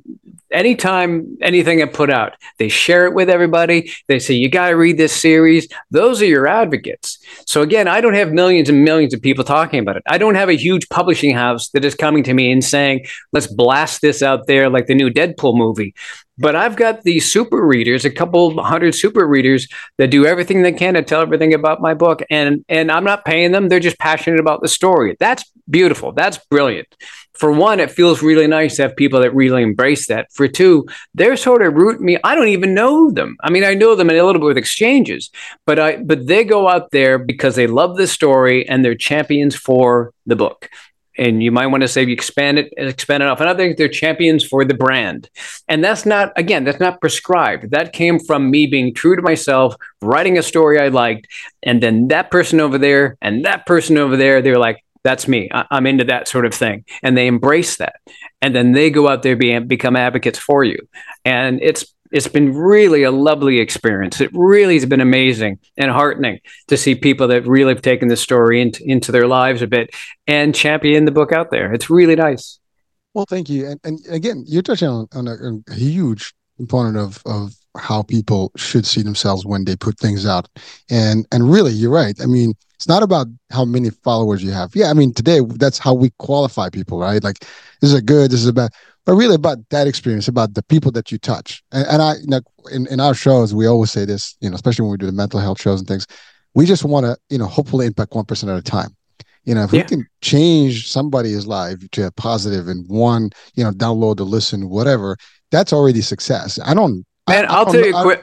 anytime anything I put out, they share it with everybody. They say, you got to read this series. Those are your advocates. So again, I don't have millions and millions of people talking about it. I don't have a huge publishing house that is coming to me and saying, let's blast this out there like the new Deadpool movie. But I've got these super readers, a couple hundred super readers that do everything they can to tell everything about my book. And I'm not paying them. They're just passionate about the story. That's beautiful. That's brilliant. For one, it feels really nice to have people that really embrace that. For two, they're sort of rooting me. I don't even know them. I mean, I know them in a little bit with exchanges, but they go out there because they love the story and they're champions for the book. And you might want to say you expand it off. And I think they're champions for the brand. And that's not prescribed. That came from me being true to myself, writing a story I liked. And then that person over there and that person over there, they're like, that's me. I'm into that sort of thing. And they embrace that. And then they go out there become advocates for you. And it's been really a lovely experience. It really has been amazing and heartening to see people that really have taken this story into their lives a bit and champion the book out there. It's really nice. Well, thank you. And again, you're touching on a huge component of how people should see themselves when they put things out. And really, you're right. I mean, it's not about how many followers you have. Yeah, I mean, today, that's how we qualify people, right? Like, this is a good, this is a bad. But really about that experience, about the people that you touch. And I, in our shows, we always say this, especially when we do the mental health shows and things, we just want to, hopefully impact one person at a time. If we can change somebody's life to a positive and one, download or listen, whatever, that's already success. I'll tell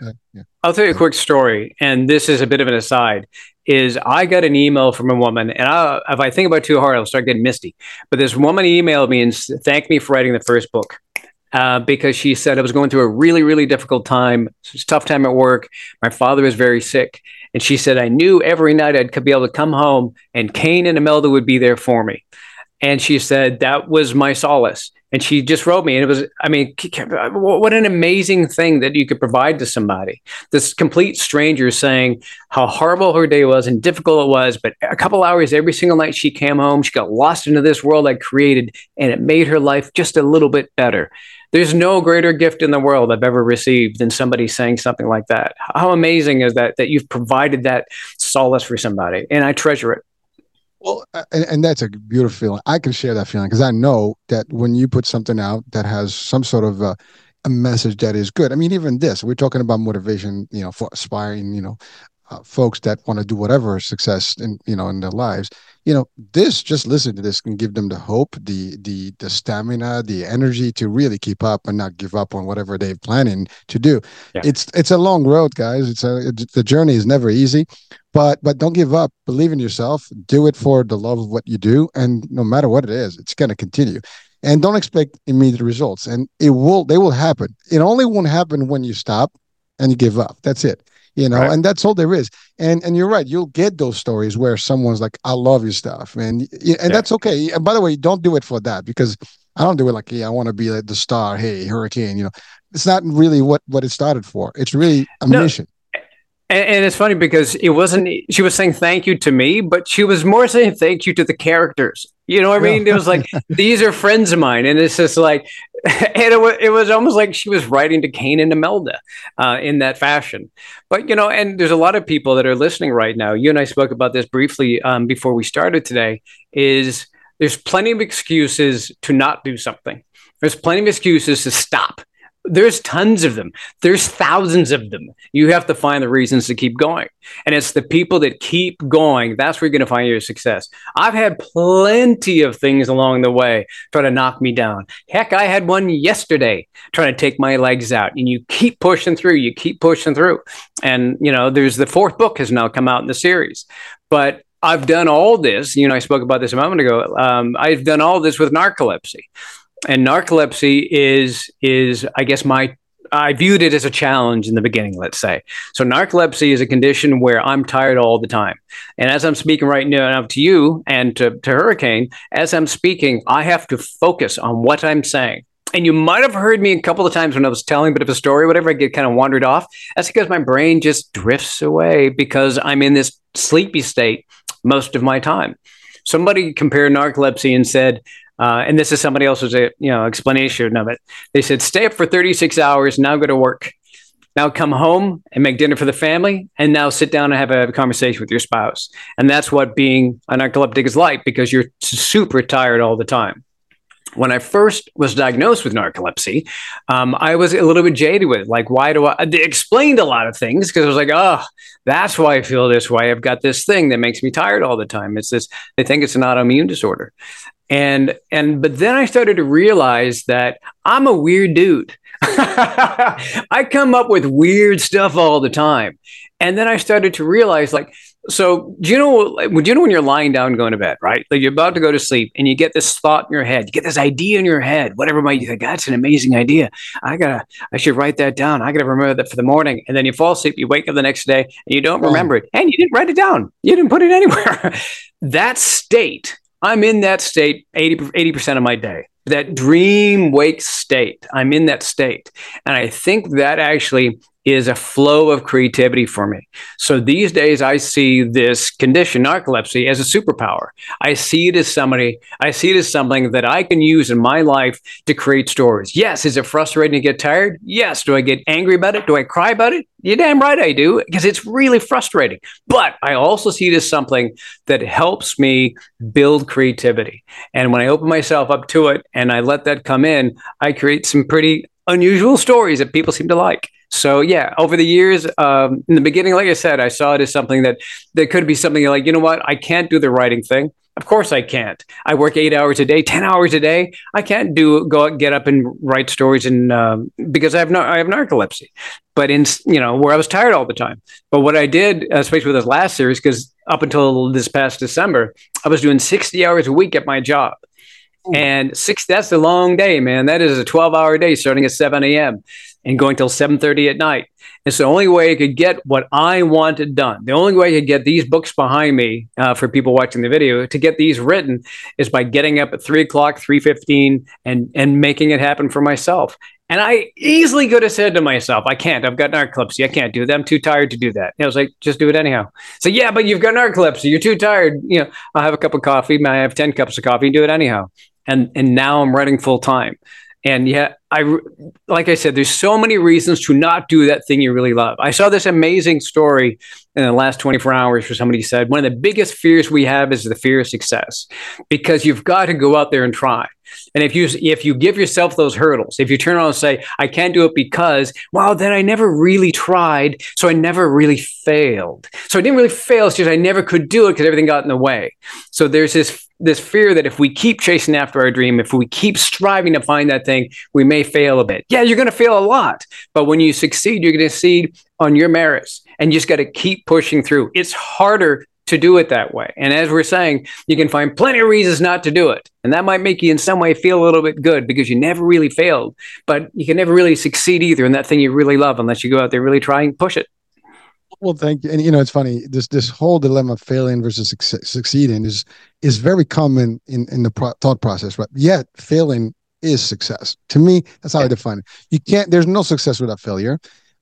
you a quick story. And this is a bit of an aside. Is I got an email from a woman, and if I think about it too hard, I'll start getting misty. But this woman emailed me and thanked me for writing the first book because she said I was going through a really, really difficult time. It was a tough time at work. My father was very sick. And she said, I knew every night I'd be able to come home and Kane and Imelda would be there for me. And she said, that was my solace. And she just wrote me. And it was, I mean, what an amazing thing that you could provide to somebody. This complete stranger saying how horrible her day was and difficult it was. But a couple hours every single night she came home, she got lost into this world I created, and it made her life just a little bit better. There's no greater gift in the world I've ever received than somebody saying something like that. How amazing is that you've provided that solace for somebody? And I treasure it. Well, and that's a beautiful feeling. I can share that feeling because I know that when you put something out that has some sort of a message that is good. I mean, even this, we're talking about motivation, for aspiring, folks that want to do whatever success in their lives. This, just listen to this, can give them the hope, the stamina, the energy to really keep up and not give up on whatever they're planning to do. Yeah. It's a long road, guys. The journey is never easy. But don't give up. Believe in yourself. Do it for the love of what you do, and no matter what it is, it's going to continue. And don't expect immediate results. And they will happen. It only won't happen when you stop and you give up. That's it. Right. And that's all there is. And you're right. You'll get those stories where someone's like, "I love your stuff," and that's okay. And by the way, don't do it for that, because I don't do it like, "Hey, I want to be like the star." Hey, Hurricane. It's not really what it started for. It's really a mission. And it's funny because it wasn't, she was saying thank you to me, but she was more saying thank you to the characters. You know what I mean? It was like, these are friends of mine. And it's just like, and it was almost like she was writing to Kane and Imelda in that fashion. But, and there's a lot of people that are listening right now. You and I spoke about this briefly before we started today, is there's plenty of excuses to not do something. There's plenty of excuses to stop. There's tons of them. There's thousands of them. You have to find the reasons to keep going. And it's the people that keep going. That's where you're going to find your success. I've had plenty of things along the way try to knock me down. Heck, I had one yesterday trying to take my legs out. And you keep pushing through. You keep pushing through. And, there's the fourth book has now come out in the series. But I've done all this. I spoke about this a moment ago. I've done all this with narcolepsy. And narcolepsy is, I guess, I viewed it as a challenge in the beginning, let's say. So narcolepsy is a condition where I'm tired all the time. And as I'm speaking right now to you and to Hurricane, as I'm speaking, I have to focus on what I'm saying. And you might have heard me a couple of times when I was telling a bit of a story, whatever, I get kind of wandered off. That's because my brain just drifts away because I'm in this sleepy state most of my time. Somebody compared narcolepsy and said, and this is somebody else's explanation of it. They said, stay up for 36 hours, now go to work. Now come home and make dinner for the family, and now sit down and have a conversation with your spouse. And that's what being a narcoleptic is like, because you're super tired all the time. When I first was diagnosed with narcolepsy, I was a little bit jaded with it. Like, why do I? They explained a lot of things because I was like, oh, that's why I feel this way. I've got this thing that makes me tired all the time. It's this. They think it's an autoimmune disorder, but then I started to realize that I'm a weird dude. I come up with weird stuff all the time. And then I started to realize, like, so do you know when you're lying down going to bed, right? Like, you're about to go to sleep and you get this thought in your head, you get this idea in your head, whatever it might, you think, that's an amazing idea. I should write that down. I got to remember that for the morning. And then you fall asleep, you wake up the next day and you don't remember it. And you didn't write it down. You didn't put it anywhere. That state, I'm in that state 80% of my day. That dream wake state. I'm in that state. And I think that actually is a flow of creativity for me. So these days I see this condition, narcolepsy, as a superpower. I see it as something that I can use in my life to create stories. Yes. Is it frustrating to get tired? Yes. Do I get angry about it? Do I cry about it? You're damn right I do, because it's really frustrating. But I also see it as something that helps me build creativity. And when I open myself up to it and I let that come in, I create some pretty unusual stories that people seem to like. So yeah, over the years, in the beginning, like I said, I saw it as something that could be something like, you know what, I can't do the writing thing. Of course I can't. I work 8 hours a day, 10 hours a day. I can't get up and write stories because I have narcolepsy. But where I was tired all the time. But what I did, especially with this last series, because up until this past December, I was doing 60 hours a week at my job. And that's a long day, man. That is a 12-hour day starting at 7 a.m. and going till 7:30 at night. It's the only way I could get what I wanted done. The only way I could get these books behind me for people watching the video, to get these written, is by getting up at 3 o'clock, 3:15, and making it happen for myself. And I easily could have said to myself, I can't. I've got narcolepsy. I can't do that. I'm too tired to do that. And I was like, just do it anyhow. So yeah, but you've got narcolepsy. You're too tired. I'll have a cup of coffee. I have 10 cups of coffee. Do it anyhow. And now I'm writing full time. And yeah, like I said, there's so many reasons to not do that thing you really love. I saw this amazing story in the last 24 hours where somebody said, one of the biggest fears we have is the fear of success, because you've got to go out there and try. And if you give yourself those hurdles, if you turn around and say, I can't do it because, well, then I never really tried, so I never really failed. So I didn't really fail, it's just I never could do it because everything got in the way. So there's this fear that if we keep chasing after our dream, if we keep striving to find that thing, we may fail a bit. Yeah, you're going to fail a lot. But when you succeed, you're going to succeed on your merits. And you just got to keep pushing through. It's harder to do it that way. And as we're saying, you can find plenty of reasons not to do it. And that might make you in some way feel a little bit good because you never really failed. But you can never really succeed either in that thing you really love unless you go out there really try and push it. Well, thank you. And it's funny, this whole dilemma of failing versus succeeding is very common in the thought process, right? Yet failing is success. To me, that's how I define it. There's no success without failure.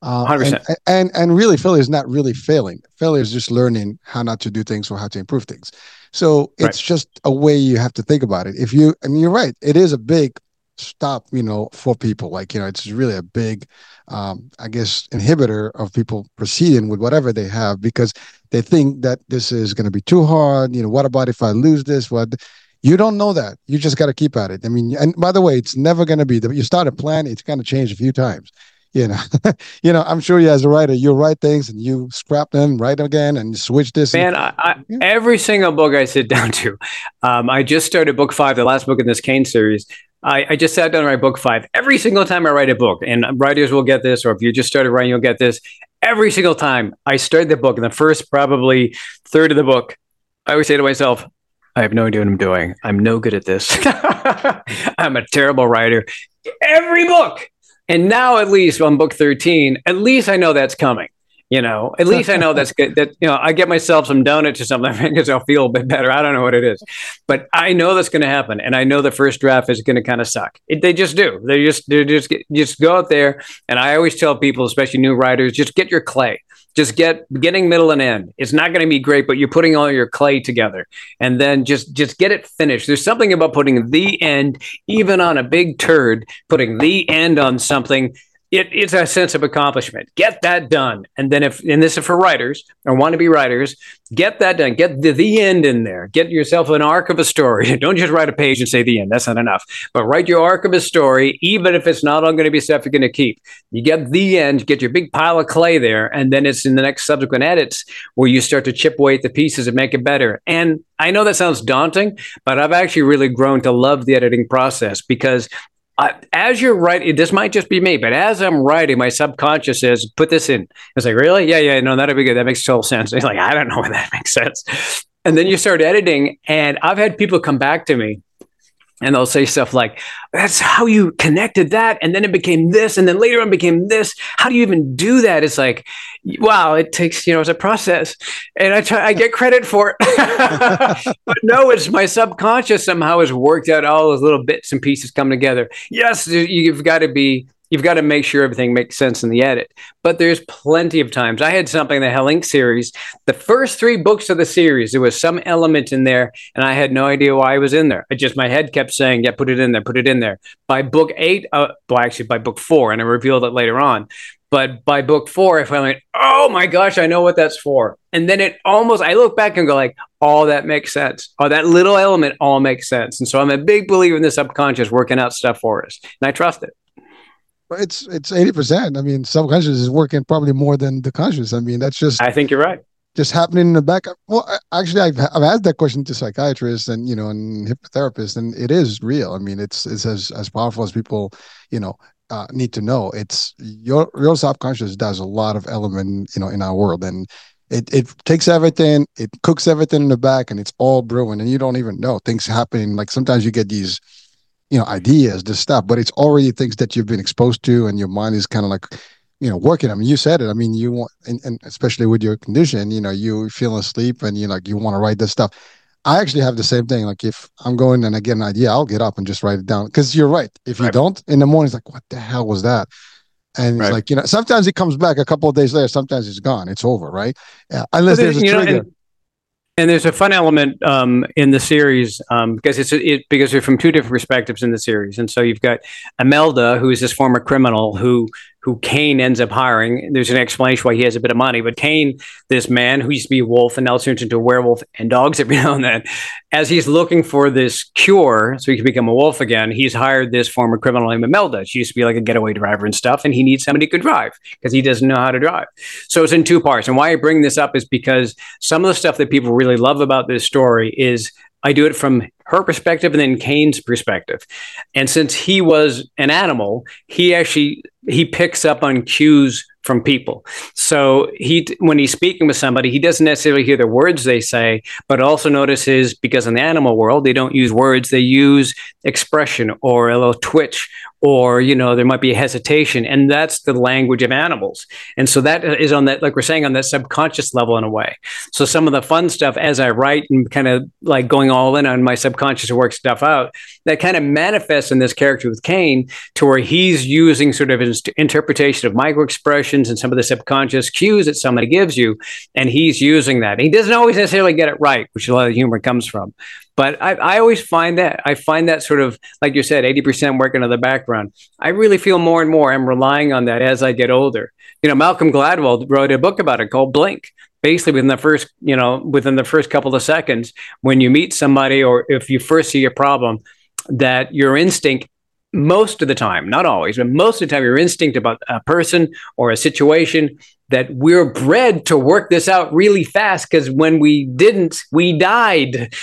100%. And really, failure is not really failing. Failure is just learning how not to do things or how to improve things. So it's just a way you have to think about it. You're right, it is a big stop, for people. Like, it's really a big, I guess, inhibitor of people proceeding with whatever they have, because they think that this is going to be too hard. What about if I lose this? You don't know that. You just got to keep at it. I mean, and by the way, it's never going to be you start a plan, it's going to change a few times. I'm sure you as a writer, you write things and you scrap them, write again, and switch this. Man, every single book I sit down to, I just started book 5, the last book in this Kane series. I just sat down to write book 5. Every single time I write a book, and writers will get this, or if you just started writing, you'll get this. Every single time I start the book, in the first probably third of the book, I always say to myself, I have no idea what I'm doing. I'm no good at this. I'm a terrible writer. Every book. And now, at least on book 13, at least I know that's coming. At least I know that's good. That, I get myself some donuts or something because I'll feel a bit better. I don't know what it is, but I know that's going to happen. And I know the first draft is going to kind of suck. They just do. They just go out there. And I always tell people, especially new writers, just get your clay. Just getting middle and end. It's not going to be great, but you're putting all your clay together, and then just get it finished. There's something about putting the end, even on a big turd, putting the end on something. It's a sense of accomplishment. Get that done. And then and this is for writers or want to be writers, get that done. Get the end in there. Get yourself an arc of a story. Don't just write a page and say the end. That's not enough. But write your arc of a story, even if it's not all going to be stuff you're going to keep. You get the end, get your big pile of clay there, and then it's in the next subsequent edits where you start to chip away at the pieces and make it better. And I know that sounds daunting, but I've actually really grown to love the editing process because as you're writing, this might just be me, but as I'm writing, my subconscious says, put this in. It's like, really? Yeah, no, that'd be good. That makes total sense. It's like, I don't know when that makes sense. And then you start editing, and I've had people come back to me and they'll say stuff like, that's how you connected that. And then it became this. And then later on became this. How do you even do that? It's like, wow, it takes, it's a process. And I get credit for it. But no, it's my subconscious somehow has worked out all those little bits and pieces come together. Yes, you've got to make sure everything makes sense in the edit. But there's plenty of times. I had something in the Hellink series. The first 3 books of the series, there was some element in there, and I had no idea why it was in there. My head kept saying, yeah, put it in there, put it in there. By book 8, by book 4, and I revealed it later on. But by book 4, I finally went, oh my gosh, I know what that's for. And then I look back and go like, oh, that makes sense. Oh, that little element all makes sense. And so I'm a big believer in the subconscious working out stuff for us. And I trust it. It's 80%. I mean, subconscious is working probably more than the conscious. I mean, that's just. I think you're right. Just happening in the back. Well, actually, I've asked that question to psychiatrists and and hypnotherapists, and it is real. I mean, it's as powerful as people need to know. It's your subconscious does a lot of element in our world, and it takes everything, it cooks everything in the back, and it's all brewing, and you don't even know things happening. Like sometimes you get these ideas, this stuff, but it's already things that you've been exposed to, and your mind is kind of like, working. I mean, you said it. I mean, you want, and especially with your condition, you feel asleep and you want to write this stuff. I actually have the same thing. Like if I'm going and I get an idea, I'll get up and just write it down. Because you're right. If you don't, in the morning, it's like, what the hell was that? And it's like, sometimes it comes back a couple of days later. Sometimes it's gone. It's over, right? Unless there's a trigger. And there's a fun element in the series because because they're from 2 different perspectives in the series. And so you've got Imelda, who is this former criminal who Kane ends up hiring. There's an explanation why he has a bit of money, but Kane, this man who used to be a wolf and now turns into a werewolf and dogs every now and then, as he's looking for this cure so he can become a wolf again, he's hired this former criminal named Imelda. She used to be like a getaway driver and stuff, and he needs somebody who could drive because he doesn't know how to drive. So it's in 2 parts. And why I bring this up is because some of the stuff that people really love about this story is I do it from her perspective and then Kane's perspective. And since he was an animal, he picks up on cues from people. So when he's speaking with somebody, he doesn't necessarily hear the words they say, but also notices, because in the animal world, they don't use words, they use expression or a little twitch, or, there might be a hesitation, and that's the language of animals. And so that is on that, like we're saying, on that subconscious level in a way. So some of the fun stuff as I write and kind of like going all in on my subconscious to work stuff out, that kind of manifests in this character with Kane to where he's using sort of his interpretation of micro expressions and some of the subconscious cues that somebody gives you. And he's using that. He doesn't always necessarily get it right, which a lot of humor comes from. But I always find that sort of, like you said, 80% working in the background. I really feel more and more I'm relying on that as I get older. Malcolm Gladwell wrote a book about it called Blink. Basically, within the first couple of seconds, when you meet somebody or if you first see a problem, that your instinct, most of the time, not always, but most of the time, your instinct about a person or a situation, that we're bred to work this out really fast, because when we didn't, we died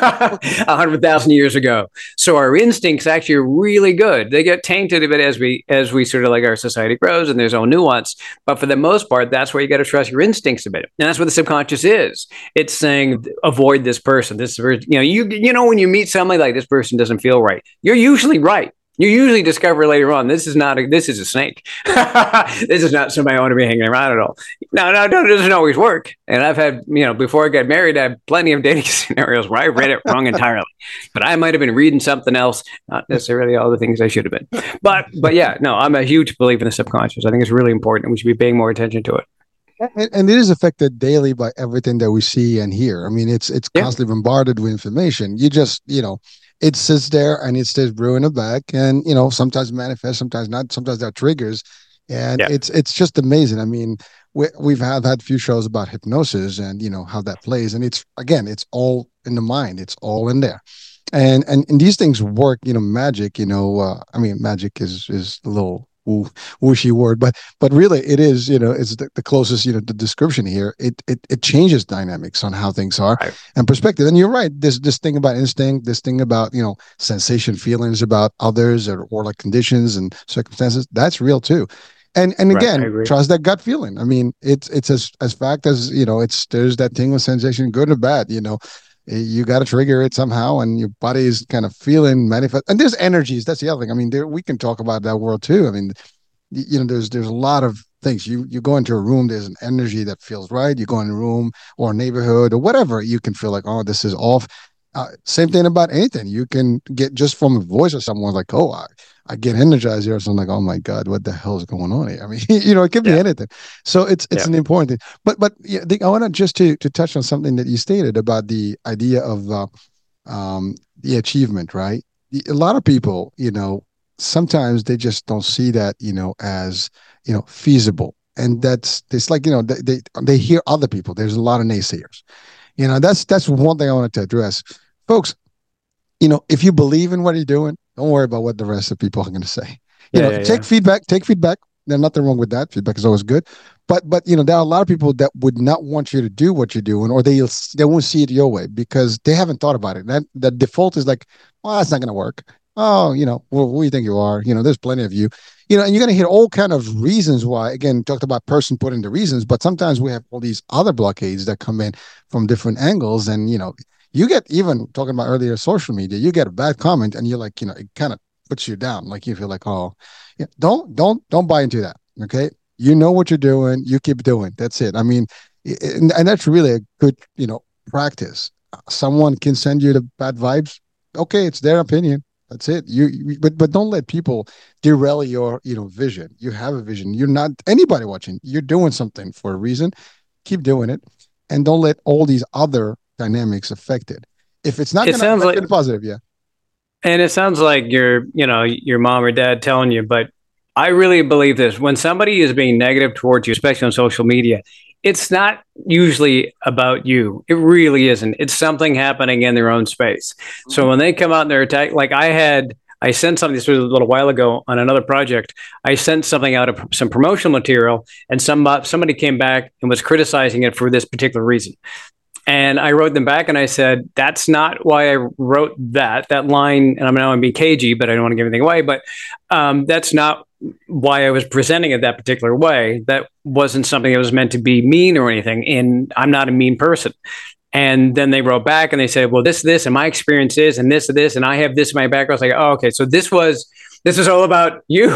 100,000 years ago. So our instincts actually are really good. They get tainted a bit as we sort of like our society grows and there's all nuance. But for the most part, that's where you got to trust your instincts a bit. And that's what the subconscious is. It's saying, avoid this person. When you meet somebody like this person doesn't feel right, you're usually right. You usually discover later on this is a snake. This is not somebody I want to be hanging around at all. No, it doesn't always work. And I've had, before I got married, I had plenty of dating scenarios where I read it wrong entirely. But I might have been reading something else, not necessarily all the things I should have been. But yeah, no, I'm a huge believer in the subconscious. I think it's really important, and we should be paying more attention to it. And it is affected daily by everything that we see and hear. I mean, it's constantly bombarded with information. You just, it sits there and it stays brewing in the back, and sometimes manifest, sometimes not. Sometimes there are triggers, and it's just amazing. I mean, we've had a few shows about hypnosis and how that plays, and it's all in the mind. It's all in there, and these things work. Magic. I mean, magic is a little whooshy word, but really it is, it's the closest, the description here. It changes dynamics on how things are, right, and perspective. And you're right, this thing about instinct, this thing about sensation, feelings about others, or like conditions and circumstances, that's real too. And again, right, trust that gut feeling. I mean, it's as fact as there's that thing with sensation, good or bad. You got to trigger it somehow, and your body is kind of feeling manifest. And there's energies. That's the other thing. I mean, we can talk about that world too. I mean, there's a lot of things. You go into a room, there's an energy that feels right. You go in a room or a neighborhood or whatever, you can feel like, oh, this is off. Same thing about anything. You can get just from a voice of someone like, oh, I get energized here. So I'm like, oh my God, what the hell is going on here? I mean, it could be anything. So it's an important thing. But I want to just to touch on something that you stated about the idea of the achievement, right? A lot of people, sometimes they just don't see that, as, feasible. And it's like, they hear other people. There's a lot of naysayers. That's one thing I wanted to address. Folks, if you believe in what you're doing, don't worry about what the rest of people are going to say. Take feedback. There's nothing wrong with that. Feedback is always good. But there are a lot of people that would not want you to do what you're doing, or they won't see it your way because they haven't thought about it. That the default is like, well, that's not going to work. Oh, well, who do you think you are? There's plenty of you. And you're going to hear all kind of reasons why. Again, talked about person putting the reasons, but sometimes we have all these other blockades that come in from different angles, and you get, even talking about earlier social media, you get a bad comment and you're like, it kind of puts you down. Like you feel like, oh, yeah, don't buy into that. Okay. You know what you're doing. You keep doing. That's it. I mean, and that's really a good, practice. Someone can send you the bad vibes. Okay. It's their opinion. That's it. But don't let people derail your, vision. You have a vision. You're not anybody watching. You're doing something for a reason. Keep doing it. And don't let all these other dynamics affected. If it's not going to affect it positive, yeah. And it sounds like your mom or dad telling you, but I really believe this. When somebody is being negative towards you, especially on social media, it's not usually about you. It really isn't. It's something happening in their own space. Mm-hmm. So when they come out and they're attack, like I sent something, this was a little while ago on another project. I sent something out of some promotional material, and somebody came back and was criticizing it for this particular reason. And I wrote them back and I said, that's not why I wrote that line. And I'm being cagey, but I don't want to give anything away. But that's not why I was presenting it that particular way. That wasn't something that was meant to be mean or anything. And I'm not a mean person. And then they wrote back and they said, well, this, and my experience is, and this, and I have this in my background. I was like, oh, okay. So this is all about you.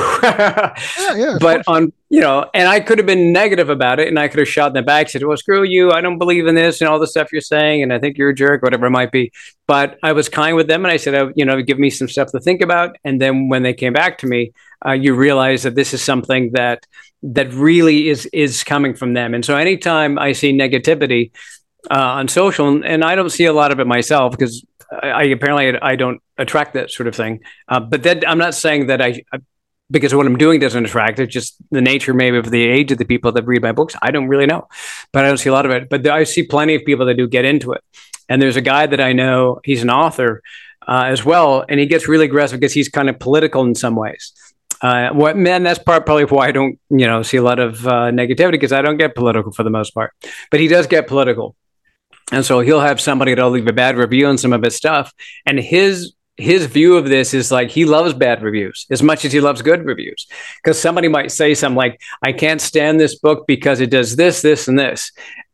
But and I could have been negative about it, and I could have shot in the back, said, well, screw you. I don't believe in this and all the stuff you're saying. And I think you're a jerk, whatever it might be. But I was kind with them. And I said, give me some stuff to think about. And then when they came back to me, you realize that this is something that really is coming from them. And so anytime I see negativity on social, and I don't see a lot of it myself because I don't attract that sort of thing. But that I'm not saying that I because what I'm doing doesn't attract. It's just the nature maybe of the age of the people that read my books. I don't really know, but I don't see a lot of it. But I see plenty of people that do get into it. And there's a guy that I know, he's an author as well, and he gets really aggressive because he's kind of political in some ways. That's probably why I don't see a lot of negativity, because I don't get political for the most part. But he does get political. And so he'll have somebody that'll leave a bad review on some of his stuff. And his view of this is like, he loves bad reviews as much as he loves good reviews. Because somebody might say something like, I can't stand this book because it does this, this, and this.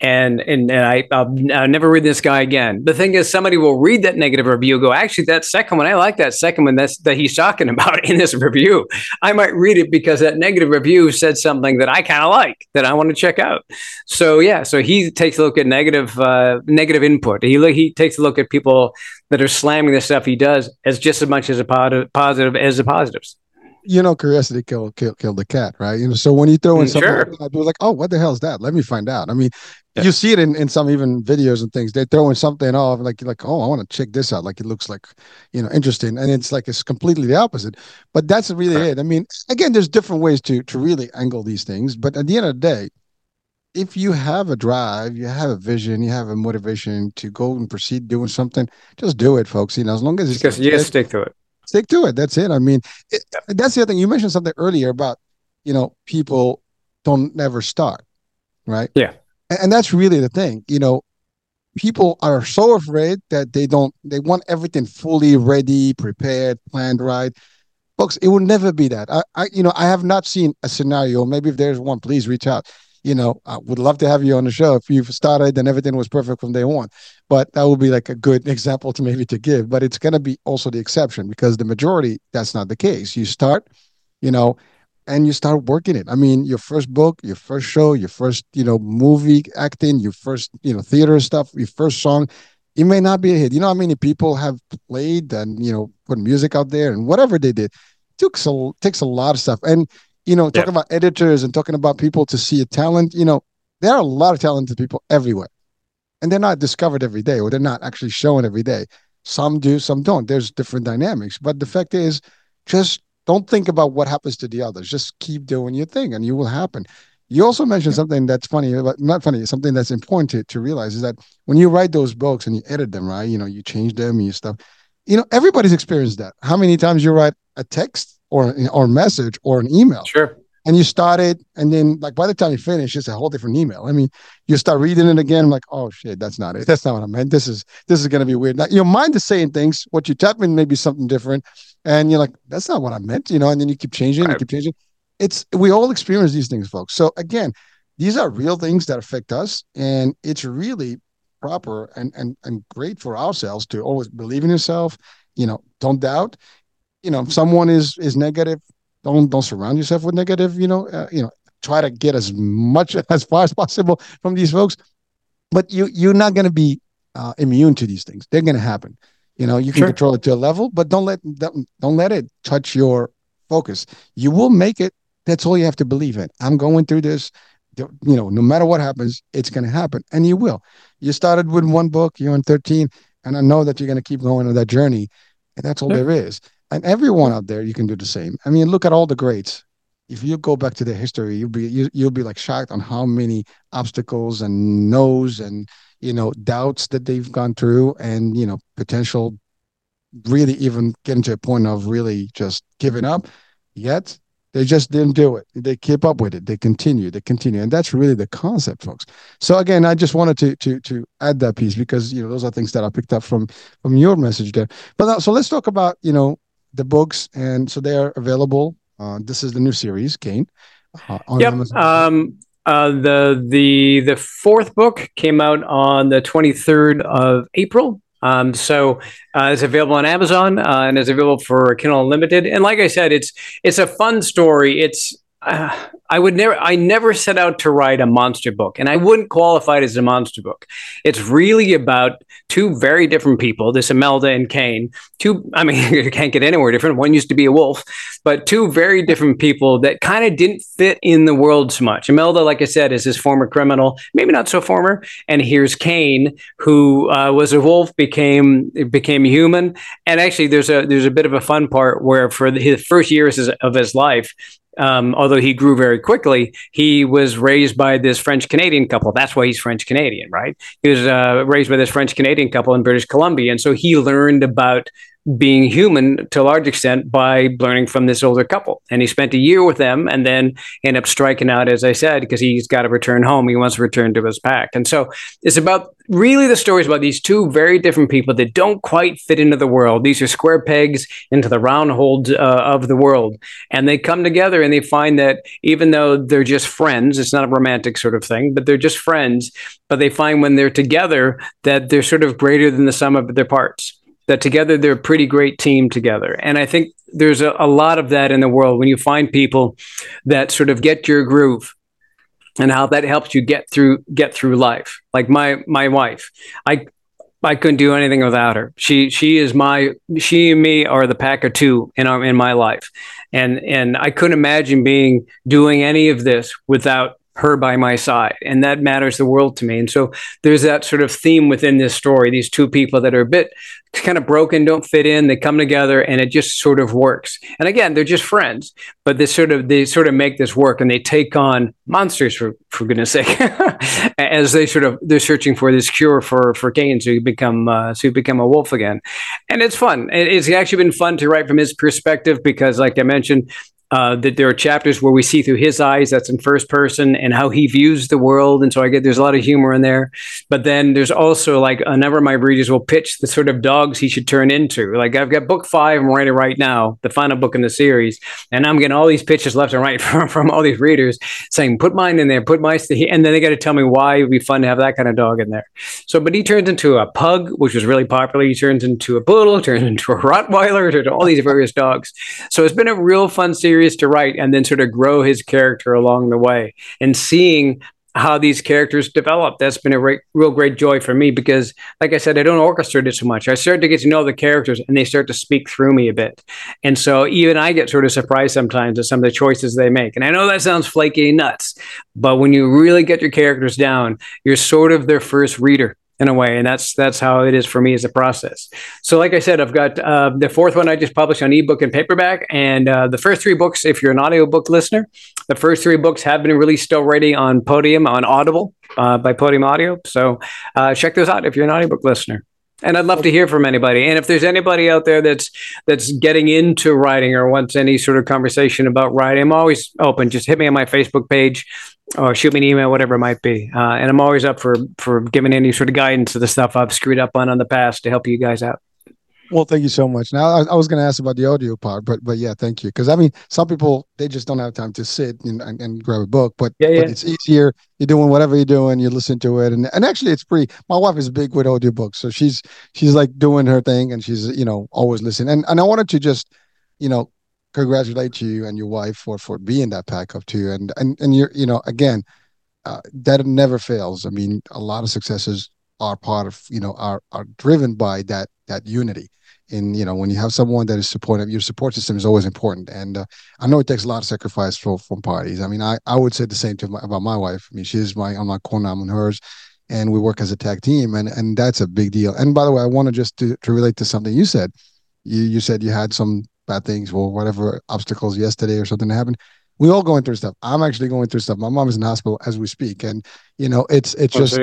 I'll never read this guy again. The thing is, somebody will read that negative review, go, actually, that second one, I like that second one that he's talking about in this review. I might read it because that negative review said something that I kind of like, that I want to check out. So he takes a look at negative input. He takes a look at people that are slamming the stuff he does as just as much as a positive as the positives. Curiosity killed the cat, right? So when you throw in something Sure. like that, people like, oh, what the hell is that? Let me find out. I mean, Yeah. you see it in some even videos and things. They're throwing something off, like oh, I want to check this out. Like it looks like, interesting, and it's completely the opposite. But that's really Right. it. I mean, again, there's different ways to really angle these things. But at the end of the day, if you have a drive, you have a vision, you have a motivation to go and proceed doing something, just do it, folks. As long as it's Just stick to it. stick to it. That's it. I mean, that's the other thing. You mentioned something earlier about, people don't never start, right? Yeah. And that's really the thing. People are so afraid that they want everything fully ready, prepared, planned right. Folks, it will never be that. I have not seen a scenario. Maybe if there's one, please reach out. I would love to have you on the show. If you've started and everything was perfect from day one, but that would be like a good example to give. But it's going to be also the exception, because the majority, that's not the case. You start, and you start working it. I mean, your first book, your first show, your first, movie acting, your first, theater stuff, your first song, it may not be a hit. You know how many people have played and, put music out there and whatever they did. Takes a lot of stuff. And talking about editors and talking about people to see a talent, there are a lot of talented people everywhere, and they're not discovered every day, or they're not actually shown every day. Some do, some don't. There's different dynamics. But the fact is, just don't think about what happens to the others. Just keep doing your thing and you will happen. You also mentioned something that's funny, but not funny, something that's important to realize is that when you write those books and you edit them, right, you change them and you stuff, everybody's experienced that. How many times you write a text or message or an email, Sure. and you start it, and then like by the time you finish, it's a whole different email. I mean, you start reading it again, I'm like, oh shit, that's not it. That's not what I meant. This is going to be weird. Now, your mind is saying things. What you type in may be something different, and you're like, that's not what I meant. And then you keep changing, you keep changing. We all experience these things, folks. So again, these are real things that affect us, and it's really proper and great for ourselves to always believe in yourself. Don't doubt. If someone is negative, don't surround yourself with negative. Try to get as far as possible from these folks. But you're not going to be immune to these things. They're going to happen. You can control it to a level, but don't let it touch your focus. You will make it. That's all you have to believe in. I'm going through this. No matter what happens, it's going to happen, and you will. You started with one book. You're on 13, and I know that you're going to keep going on that journey, and that's all there is. And everyone out there, you can do the same. I mean, look at all the greats. If you go back to their history, you'll be like shocked on how many obstacles and no's and doubts that they've gone through, and potential really even getting to a point of really just giving up. Yet they just didn't do it. They keep up with it. They continue, and that's really the concept, folks. So again, I just wanted to add that piece, because those are things that I picked up from your message there. But so let's talk about the books, and so they are available. This is the new series, Cain. On Amazon. The fourth book came out on the 23rd of April. So it's available on Amazon, and it's available for Kindle Unlimited. And like I said, it's a fun story. It's I never set out to write a monster book, and I wouldn't qualify it as a monster book. It's really about two very different people, this Imelda and Cain. You can't get anywhere different. One used to be a wolf, but two very different people that kind of didn't fit in the world so much. Imelda, like I said, is this former criminal, maybe not so former, and here's Cain, who was a wolf, became human. And actually, there's a bit of a fun part where for his first years of his life, although he grew very quickly, he was raised by this French-Canadian couple. That's why he's French-Canadian, right? He was raised by this French-Canadian couple in British Columbia. And so he learned about being human to a large extent by learning from this older couple. And he spent a year with them and then ended up striking out, as I said, because he's got to return home. He wants to return to his pack. And so it's about really the story is about these two very different people that don't quite fit into the world. These are square pegs into the round holes of the world. And they come together and they find that even though they're just friends, it's not a romantic sort of thing, but they're just friends. But they find when they're together that they're sort of greater than the sum of their parts, that together they're a pretty great team together. And I think there's a lot of that in the world when you find people that sort of get your groove and how that helps you get through life. Like my wife, I couldn't do anything without her. She and me are the pack of two in my life. And I couldn't imagine doing any of this without her by my side. And that matters the world to me. And so there's that sort of theme within this story, these two people that are a bit kind of broken, don't fit in, they come together and it just sort of works. And again, they're just friends, but they sort of make this work, and they take on monsters for goodness sake, as they're searching for this cure for Cain, so you become a wolf again. And it's fun. It's actually been fun to write from his perspective because, like I mentioned, that there are chapters where we see through his eyes, that's in first person, and how he views the world. And so there's a lot of humor in there. But then there's also like a number of my readers will pitch the sort of dogs he should turn into. Like I've got book 5 I'm writing right now, the final book in the series. And I'm getting all these pitches left and right from all these readers saying, put mine in there, put mine. And then they got to tell me why it would be fun to have that kind of dog in there. So, but he turns into a pug, which was really popular. He turns into a poodle, turns into a Rottweiler, turns into all these various dogs. So it's been a real fun series to write and then sort of grow his character along the way, and seeing how these characters develop. That's been a real great joy for me because, like I said, I don't orchestrate it so much. I start to get to know the characters and they start to speak through me a bit. And so even I get sort of surprised sometimes at some of the choices they make. And I know that sounds flaky and nuts, but when you really get your characters down, you're sort of their first reader in a way. And that's how it is for me as a process. So like I said, I've got the 4th one I just published on ebook and paperback. And the first 3 books, if you're an audiobook listener, the first 3 books have been released already on Podium, on Audible by Podium Audio. So check those out if you're an audiobook listener. And I'd love to hear from anybody. And if there's anybody out there that's getting into writing or wants any sort of conversation about writing, I'm always open. Just hit me on my Facebook page or shoot me an email, whatever it might be. And I'm always up for giving any sort of guidance to the stuff I've screwed up on the past to help you guys out. Well, thank you so much. Now, I was going to ask about the audio part, but yeah, thank you. Because I mean, some people, they just don't have time to sit and grab a book, but it's easier. You're doing whatever you're doing, you listen to it, and actually, it's pretty. My wife is big with audiobooks, so she's like doing her thing, and she's always listening. And I wanted to just congratulate you and your wife for being that pack of two, and you're again, that never fails. I mean, a lot of successes are part of are driven by that unity. And when you have someone that is supportive, your support system is always important. And I know it takes a lot of sacrifice from parties. I mean, I would say the same about my wife. I mean, she's on my corner, I'm on hers, and we work as a tag team, and that's a big deal. And by the way, I wanted just to relate to something you said. You said you had some bad things or whatever obstacles yesterday or something that happened. We all going through stuff. I'm actually going through stuff. My mom is in the hospital as we speak, and it's just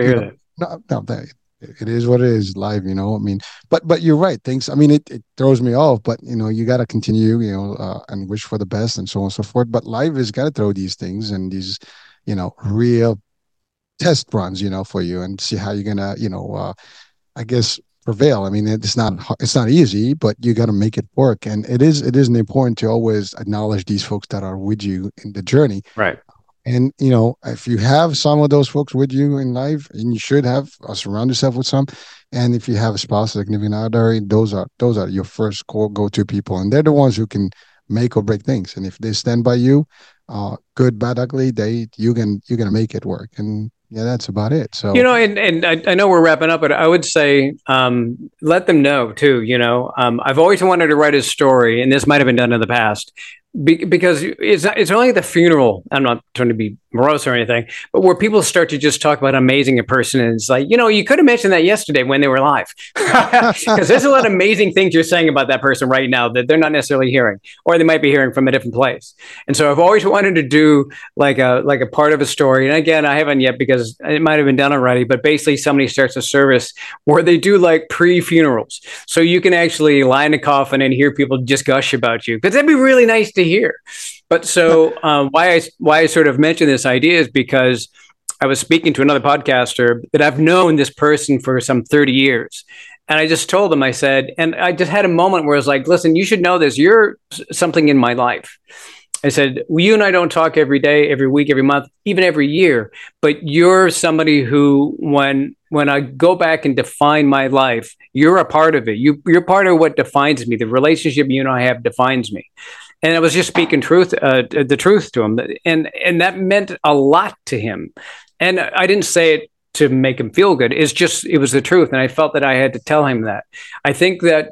it is what it is, live, I mean, but you're right. Things, I mean, it throws me off, but you got to continue, and wish for the best and so on and so forth. But life has got to throw these things and these, real test runs, for you, and see how you're gonna, I guess, prevail. I mean, it's not easy, but you got to make it work. And it isn't important to always acknowledge these folks that are with you in the journey. Right. And, if you have some of those folks with you in life, and you should have, surround yourself with some. And if you have a spouse, a significant other, those are your first go-to people. And they're the ones who can make or break things. And if they stand by you, good, bad, ugly, you're going to make it work. And yeah, that's about it. So, and I know we're wrapping up, but I would say, let them know too, I've always wanted to write a story, and this might've been done in the past, because it's only at the funeral. I'm not trying to be morose or anything, but where people start to just talk about amazing a person, and it's like, you could have mentioned that yesterday when they were live, because there's a lot of amazing things you're saying about that person right now that they're not necessarily hearing, or they might be hearing from a different place. And so I've always wanted to do like a part of a story. And again, I haven't yet because it might have been done already, but basically somebody starts a service where they do like pre-funerals. So you can actually lie in a coffin and hear people just gush about you, because that'd be really nice to hear. But so why I sort of mention this idea is because I was speaking to another podcaster that I've known this person for some 30 years. And I just told him, I said, and I just had a moment where I was like, listen, you should know this. You're something in my life. I said, well, you and I don't talk every day, every week, every month, even every year, but you're somebody who, when I go back and define my life, you're a part of it. You're part of what defines me. The relationship you and I have defines me. And I was just speaking the truth to him, and that meant a lot to him. And I didn't say it to make him feel good. It was the truth, and I felt that I had to tell him that. I think that,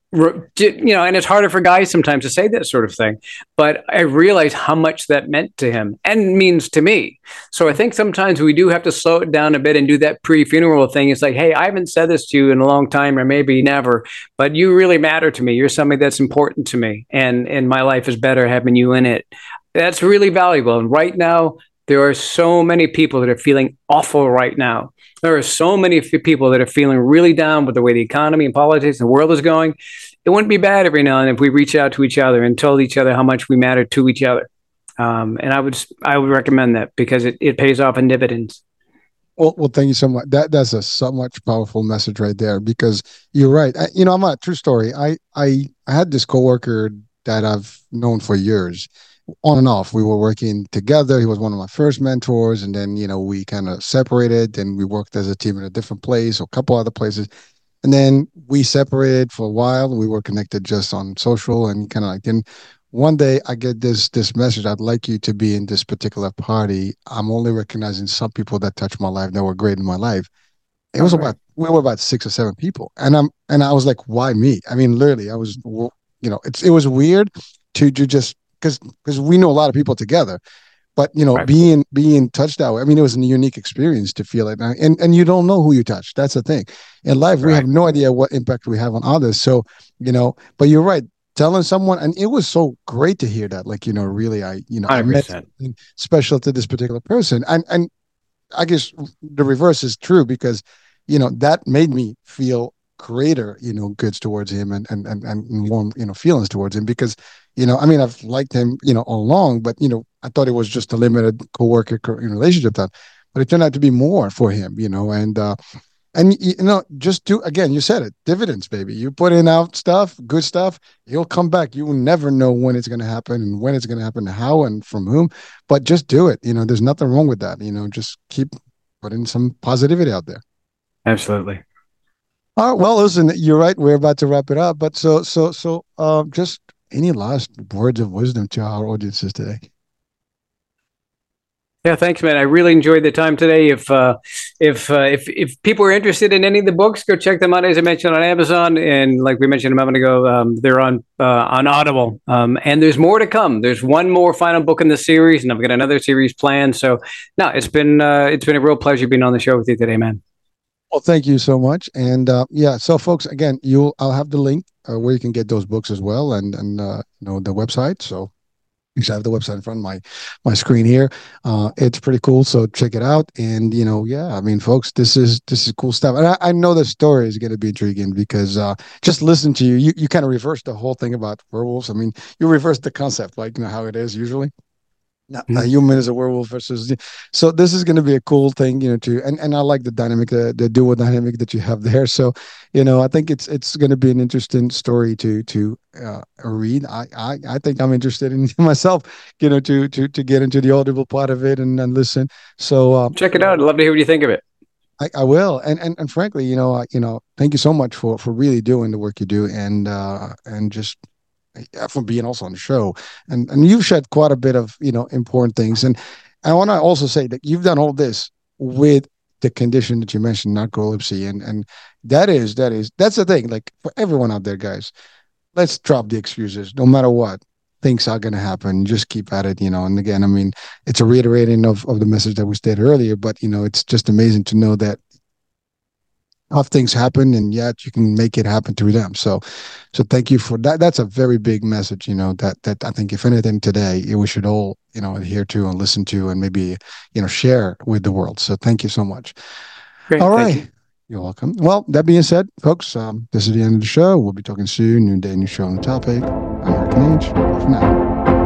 and it's harder for guys sometimes to say that sort of thing, but I realized how much that meant to him and means to me. So I think sometimes we do have to slow it down a bit and do that pre-funeral thing. It's like, hey, I haven't said this to you in a long time, or maybe never, but you really matter to me. You're somebody that's important to me, and my life is better having you in it. That's really valuable. And right now, there are so many people that are feeling awful right now. There are so many people that are feeling really down with the way the economy and politics and the world is going. It wouldn't be bad every now and then if we reach out to each other and told each other how much we matter to each other. And I would recommend that, because it pays off in dividends. Well, thank you so much. That's a so much powerful message right there, because you're right. I'm a true story. I had this coworker that I've known for years, on and off. We were working together. He was one of my first mentors, and then we kind of separated, and we worked as a team in a different place or a couple other places, and then we separated for a while, and we were connected just on social, and kind of like, then one day I get this message: I'd like you to be in this particular party. I'm only recognizing some people that touched my life, that were great in my life. It was we were about 6 or 7 people, and I was like, why me? I mean, literally, I was, it was weird to just, because we know a lot of people together, but Right. being touched that way, I mean, it was a unique experience to feel it, and you don't know who you touch. That's the thing. In life, we have Right. no idea what impact we have on others. So, but you're right. Telling someone, and it was so great to hear that, like, really, I met 100%. something special to this particular person, and I guess the reverse is true, because that made me feel greater, goods towards him, and warm, feelings towards him, because I mean, I've liked him, all along, but I thought it was just a limited co-worker relationship, that, but it turned out to be more for him, and just do, again, you said it, dividends, baby. You put in out stuff, good stuff, you'll come back. You will never know when it's going to happen, and when it's going to happen, how and from whom, but just do it. There's nothing wrong with that. Just keep putting some positivity out there. Absolutely. All right. Well, listen, you're right. We're about to wrap it up, but just any last words of wisdom to our audiences today? Yeah, thanks, man. I really enjoyed the time today. If people are interested in any of the books, go check them out. As I mentioned, on Amazon, and like we mentioned a moment ago, they're on Audible. And there's more to come. There's one more final book in the series, and I've got another series planned. So, no, it's been a real pleasure being on the show with you today, man. Well, thank you so much. And so folks, again, I'll have the link where you can get those books as well, and the website. So you should have the website in front of my screen here. It's pretty cool, so check it out. And I mean, folks, this is cool stuff. And I know the story is going to be intriguing, because just listen to you kind of reverse the whole thing about werewolves. I mean, you reverse the concept, like how it is usually. A human is a werewolf versus, so this is going to be a cool thing, and I like the dynamic, the dual dynamic that you have there. So, I think it's going to be an interesting story to read. I think I'm interested in myself, to get into the audible part of it and listen. So Check it out. I'd love to hear what you think of it. I will, and frankly, thank you so much for really doing the work you do, and just for being also on the show, and you've shared quite a bit of important things, and I want to also say that you've done all this with the condition that you mentioned, narcolepsy, and that's the thing. Like, for everyone out there, guys, let's drop the excuses. No matter what, things are going to happen. Just keep at it, and again, I mean, it's a reiterating of the message that we stated earlier, but it's just amazing to know that tough things happen, and yet you can make it happen through them. So thank you for that. That's a very big message, that I think, if anything today, we should all, adhere to and listen to, and maybe, share with the world. So thank you so much. Great. All right. You. You're welcome. Well, that being said, folks, this is the end of the show. We'll be talking soon. New day, new show, new topic. I'm Eric Age. For now.